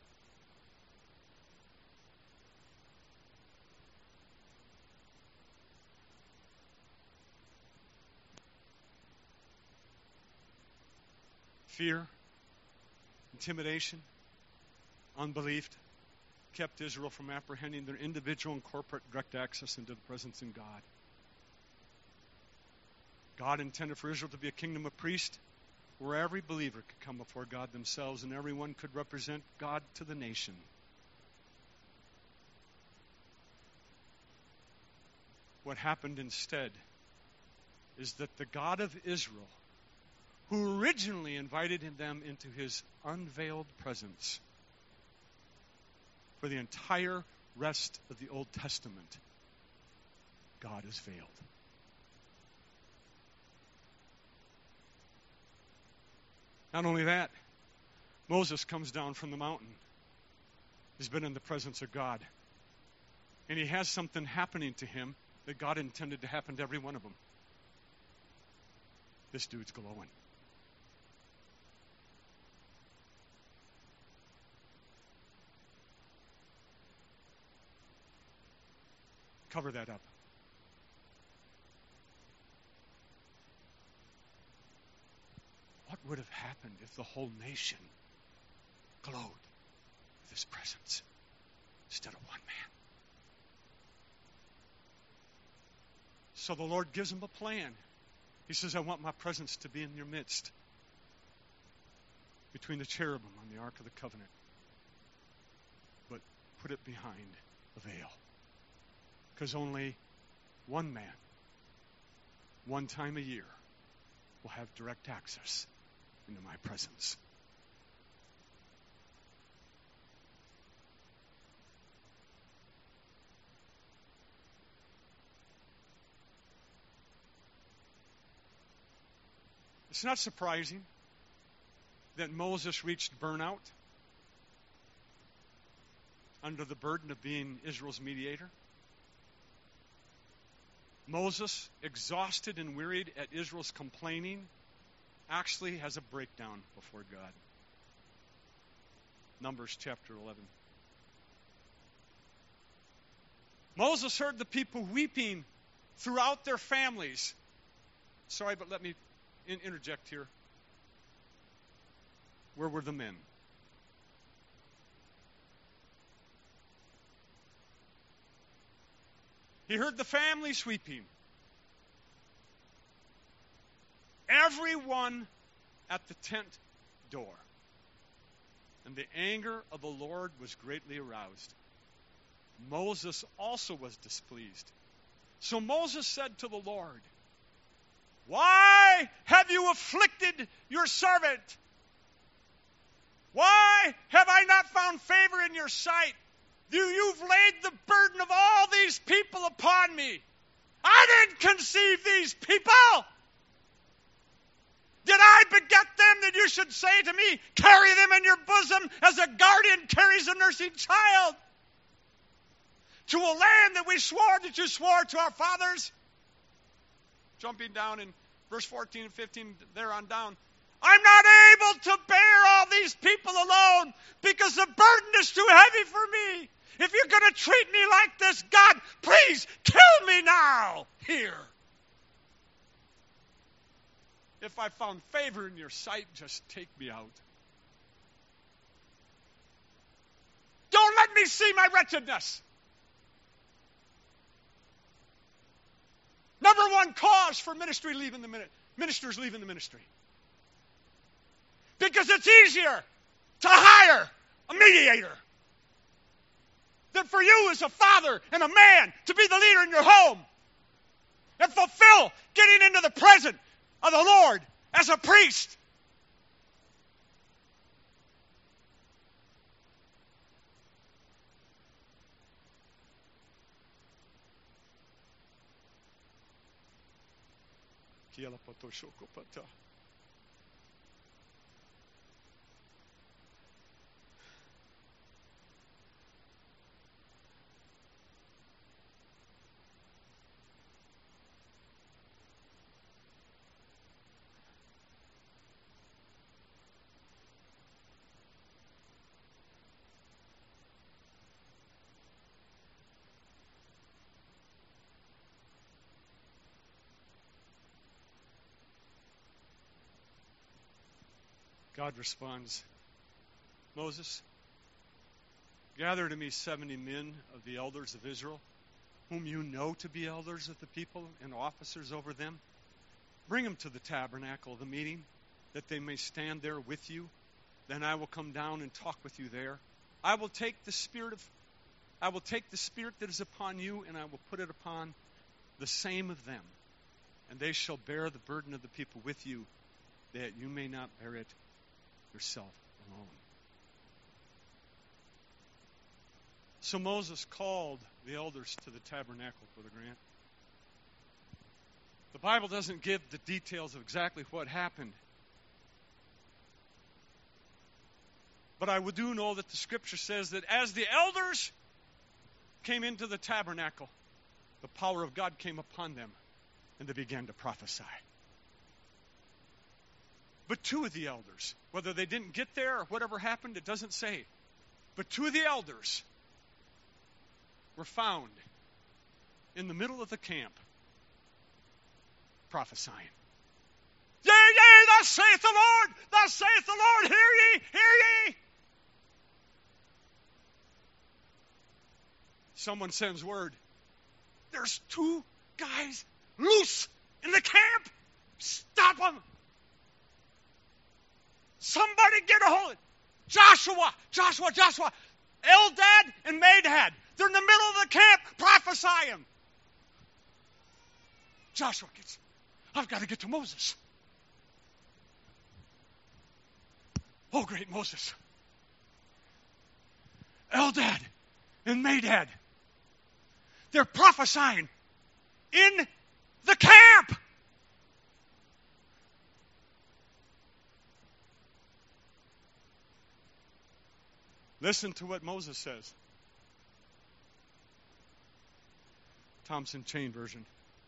Fear, intimidation, unbelief kept Israel from apprehending their individual and corporate direct access into the presence in God. God intended for Israel to be a kingdom of priests where every believer could come before God themselves and everyone could represent God to the nation. What happened instead is that the God of Israel, who originally invited them into his unveiled presence for the entire rest of the Old Testament, God is veiled. Not only that, Moses comes down from the mountain. He's been in the presence of God. And he has something happening to him that God intended to happen to every one of them. This dude's glowing. Cover that up. What would have happened if the whole nation glowed with His presence instead of one man? So the Lord gives him a plan. He says, I want my presence to be in your midst, between the cherubim on the Ark of the Covenant. But put it behind a veil. Because only one man, one time a year, will have direct access into my presence. It's not surprising that Moses reached burnout under the burden of being Israel's mediator. Moses, exhausted and wearied at Israel's complaining, actually has a breakdown before God. Numbers chapter eleven. Moses heard the people weeping throughout their families. Sorry, but let me in- interject here. Where were the men? He heard the families weeping. Everyone at the tent door. And the anger of the Lord was greatly aroused. Moses also was displeased. So Moses said to the Lord, why have you afflicted your servant? Why have I not found favor in your sight? You, you've laid the burden of all these people upon me. I didn't conceive these people. Did I beget them that you should say to me, carry them in your bosom as a guardian carries a nursing child? To a land that we swore that you swore to our fathers? Jumping down in verse fourteen and fifteen, there on down. I'm not able to bear all these people alone because the burden is too heavy for me. If you're going to treat me like this, God, please kill me now here. If I found favor in your sight, just take me out. Don't let me see my wretchedness. Number one cause for ministry leaving the minute, ministers leaving the ministry. Because it's easier to hire a mediator than for you as a father and a man to be the leader in your home and fulfill getting into the presence of the Lord as a priest. God responds, Moses, gather to me seventy men of the elders of Israel, whom you know to be elders of the people and officers over them. Bring them to the tabernacle of the meeting, that they may stand there with you. Then I will come down and talk with you there. I will take the spirit of, I will take the spirit that is upon you, and I will put it upon the same of them. And they shall bear the burden of the people with you, that you may not bear it yourself alone. So Moses called the elders to the tabernacle for the grant. The Bible doesn't give the details of exactly what happened. But I do know that the Scripture says that as the elders came into the tabernacle, the power of God came upon them, and they began to prophesy. But two of the elders, whether they didn't get there or whatever happened, it doesn't say. But two of the elders were found in the middle of the camp prophesying. Yea, yea, thus saith the Lord, thus saith the Lord, hear ye, hear ye. Someone sends word. There's two guys loose in the camp. Stop them. Somebody get a hold of it. Joshua, Joshua, Joshua, Eldad and Medad. They're in the middle of the camp prophesying. Joshua gets, I've got to get to Moses. Oh, great Moses. Eldad and Medad. They're prophesying in the camp. Listen to what Moses says. Thompson Chain Version.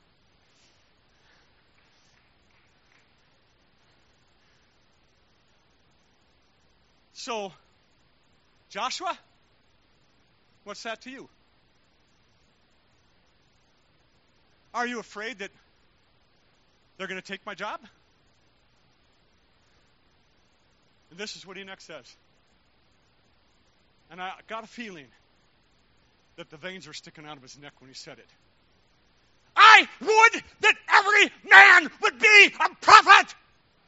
So, Joshua, what's that to you? Are you afraid that they're going to take my job? And this is what he next says. And I got a feeling that the veins were sticking out of his neck when he said it. I would that every man would be a prophet.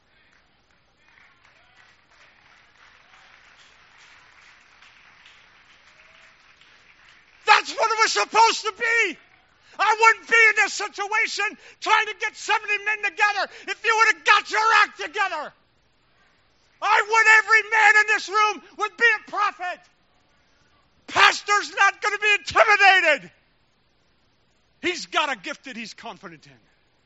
That's what it was supposed to be. I wouldn't be in this situation trying to get seventy men together if you would have got your act together. I would every man in this room would be a prophet. Pastor's not going to be intimidated. He's got a gift that he's confident in.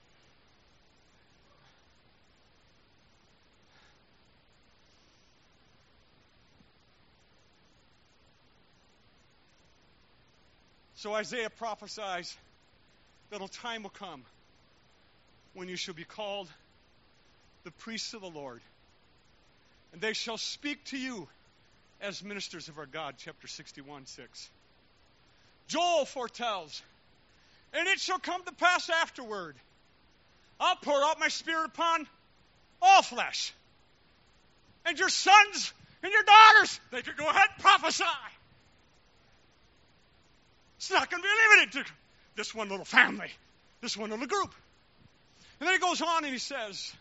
So Isaiah prophesies that a time will come when you shall be called the priests of the Lord, and they shall speak to you as ministers of our God, chapter sixty-one, six. Joel foretells, and it shall come to pass afterward, I'll pour out my spirit upon all flesh. And your sons and your daughters, they can go ahead and prophesy. It's not going to be limited to this one little family, this one little group. And then he goes on and he says,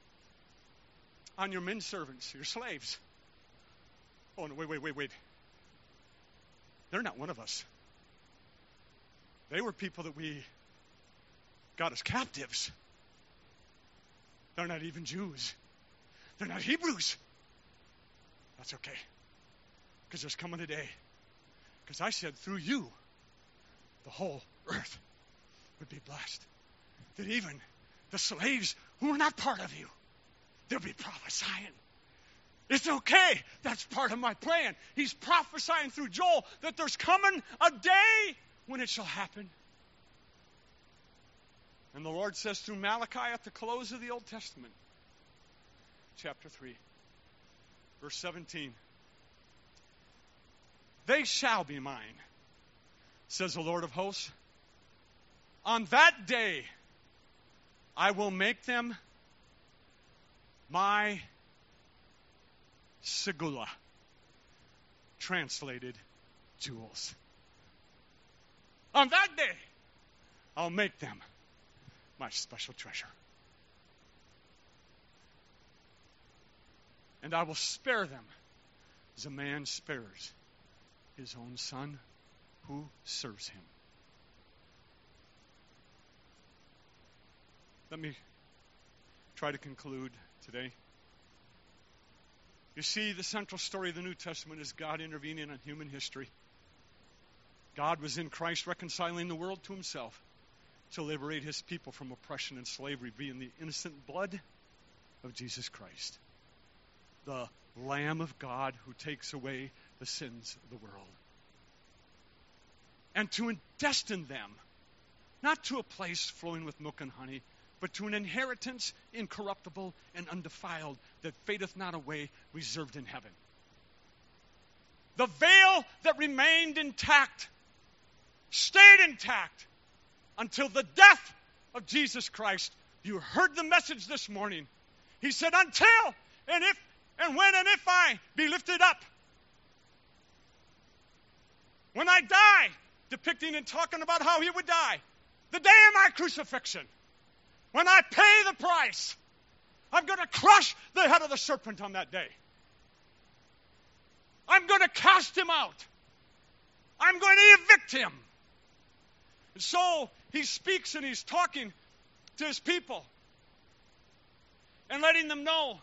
on your men servants, your slaves. Oh, no, wait, wait, wait, wait. They're not one of us. They were people that we got as captives. They're not even Jews. They're not Hebrews. That's okay. Because there's coming a day. Because I said through you, the whole earth would be blessed. That even the slaves who are not part of you, they'll be prophesying. It's okay. That's part of my plan. He's prophesying through Joel that there's coming a day when it shall happen. And the Lord says through Malachi at the close of the Old Testament, chapter three, verse seventeen, they shall be mine, says the Lord of hosts. On that day, I will make them my segula, translated jewels. On that day, I'll make them my special treasure. And I will spare them as a man spares his own son who serves him. Let me try to conclude today. You see, the central story of the New Testament is God intervening in human history. God was in Christ reconciling the world to himself to liberate his people from oppression and slavery via the innocent blood of Jesus Christ, the Lamb of God who takes away the sins of the world. And to destine them not to a place flowing with milk and honey, but to an inheritance incorruptible and undefiled, that fadeth not away, reserved in heaven. The veil that remained intact stayed intact until the death of Jesus Christ. You heard the message this morning. He said, until and if and when and if I be lifted up. When I die, depicting and talking about how he would die, the day of my crucifixion, when I pay the price, I'm going to crush the head of the serpent on that day. I'm going to cast him out. I'm going to evict him. And so he speaks and he's talking to his people and letting them know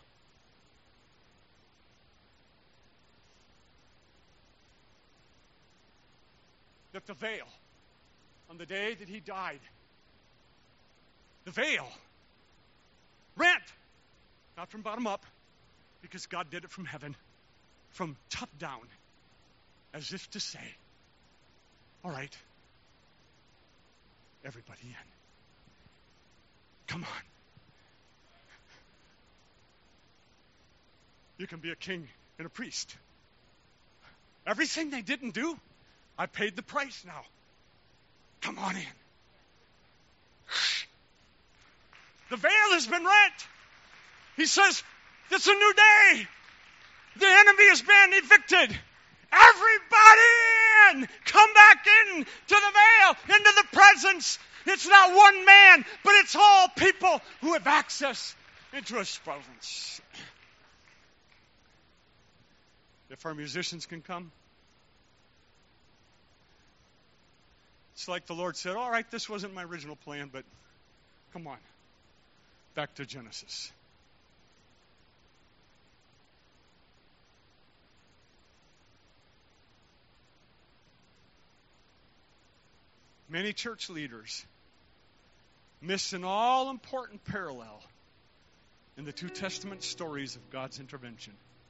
that the veil, on the day that he died, the veil rent, not from bottom up, because God did it from heaven, from top down, as if to say, all right, everybody in. Come on. You can be a king and a priest. Everything they didn't do, I paid the price now. Come on in. The veil has been rent. He says, it's a new day. The enemy has been evicted. Everybody in. Come back in to the veil, into the presence. It's not one man, but it's all people who have access into his presence. If our musicians can come. It's like the Lord said, all right, this wasn't my original plan, but come on. Back to Genesis. Many church leaders miss an all-important parallel in the two Testament stories of God's intervention.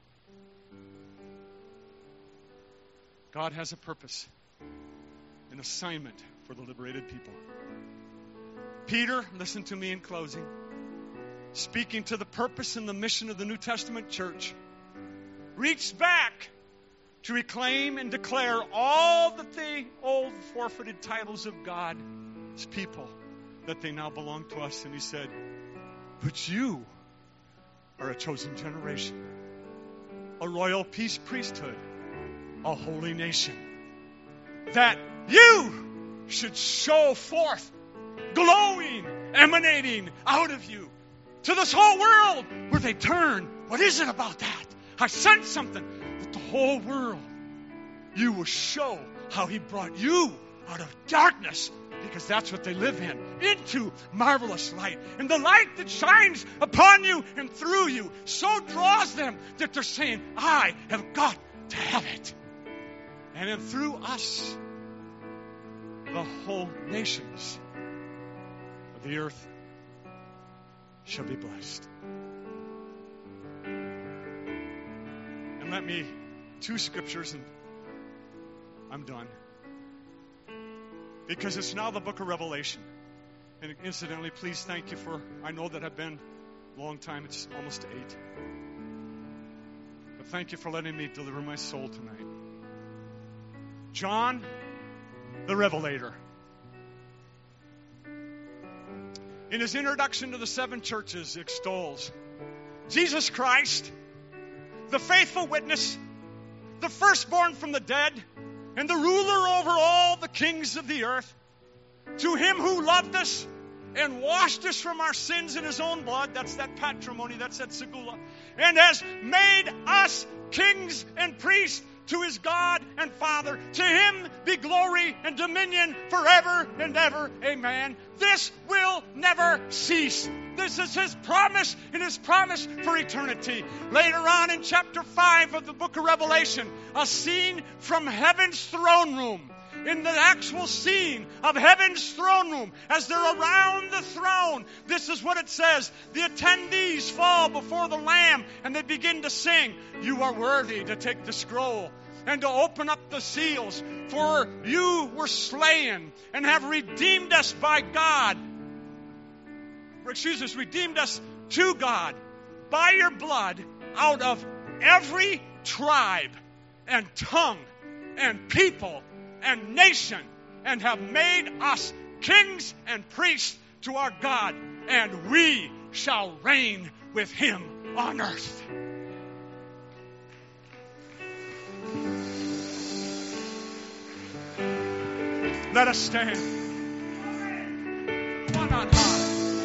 God has a purpose, an assignment for the liberated people. Peter, listen to me in closing, speaking to the purpose and the mission of the New Testament church, reached back to reclaim and declare all that the old forfeited titles of God's people, that they now belong to us. And he said, but you are a chosen generation, a royal peace priesthood, a holy nation, that you should show forth, glowing, emanating out of you to this whole world, where they turn, what is it about that? I sense something. That the whole world, you will show how he brought you out of darkness, because that's what they live in, into marvelous light. And the light that shines upon you and through you so draws them that they're saying, I have got to have it. And then through us, the whole nations of the earth shall be blessed. And let me, two scriptures and I'm done. Because it's now the book of Revelation. And incidentally, please thank you for, I know that I've been a long time, it's almost eight. But thank you for letting me deliver my soul tonight. John, the Revelator, in his introduction to the seven churches, extols Jesus Christ, the faithful witness, the firstborn from the dead, and the ruler over all the kings of the earth. To him who loved us and washed us from our sins in his own blood, that's that patrimony, that's that segula, and has made us kings and priests to his God and Father. To him be glory and dominion forever and ever. Amen. This will never cease. This is his promise, and his promise for eternity. Later on in chapter five of the book of Revelation, a scene from heaven's throne room. in the actual scene of heaven's throne room, as they're around the throne, this is what it says. The attendees fall before the Lamb and they begin to sing, "You are worthy to take the scroll and to open up the seals, for you were slain and have redeemed us by God." Or excuse us, redeemed us to God by your blood out of every tribe and tongue and people and nation, and have made us kings and priests to our God, and we shall reign with him on earth. Let us stand. One on high.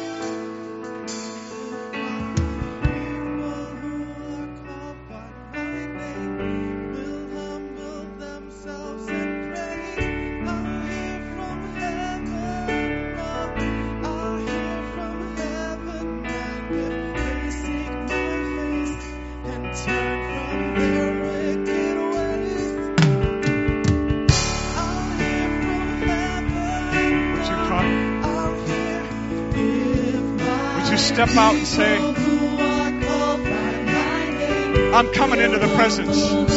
Step out and say, "I'm coming into the presence."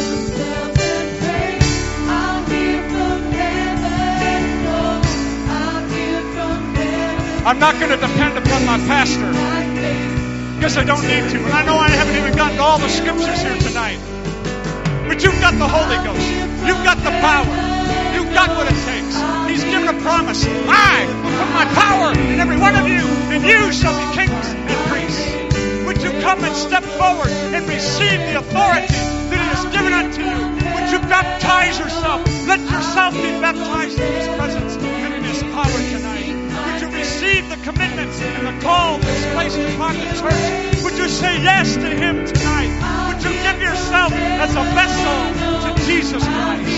I'm not going to depend upon my pastor, because I don't need to. And I know I haven't even gotten to all the scriptures here tonight. But you've got the Holy Ghost. You've got the power. You've got what it takes. He's given a promise. "I will put my power in every one of you, and you shall be kings and priests." Would you come and step forward and receive the authority that He has given unto you? Would you baptize yourself? Let yourself be baptized in His presence and in His power tonight. Would you receive the commitments and the call that's placed upon the church? Would you say yes to Him tonight? Would you give yourself as a vessel to Jesus Christ?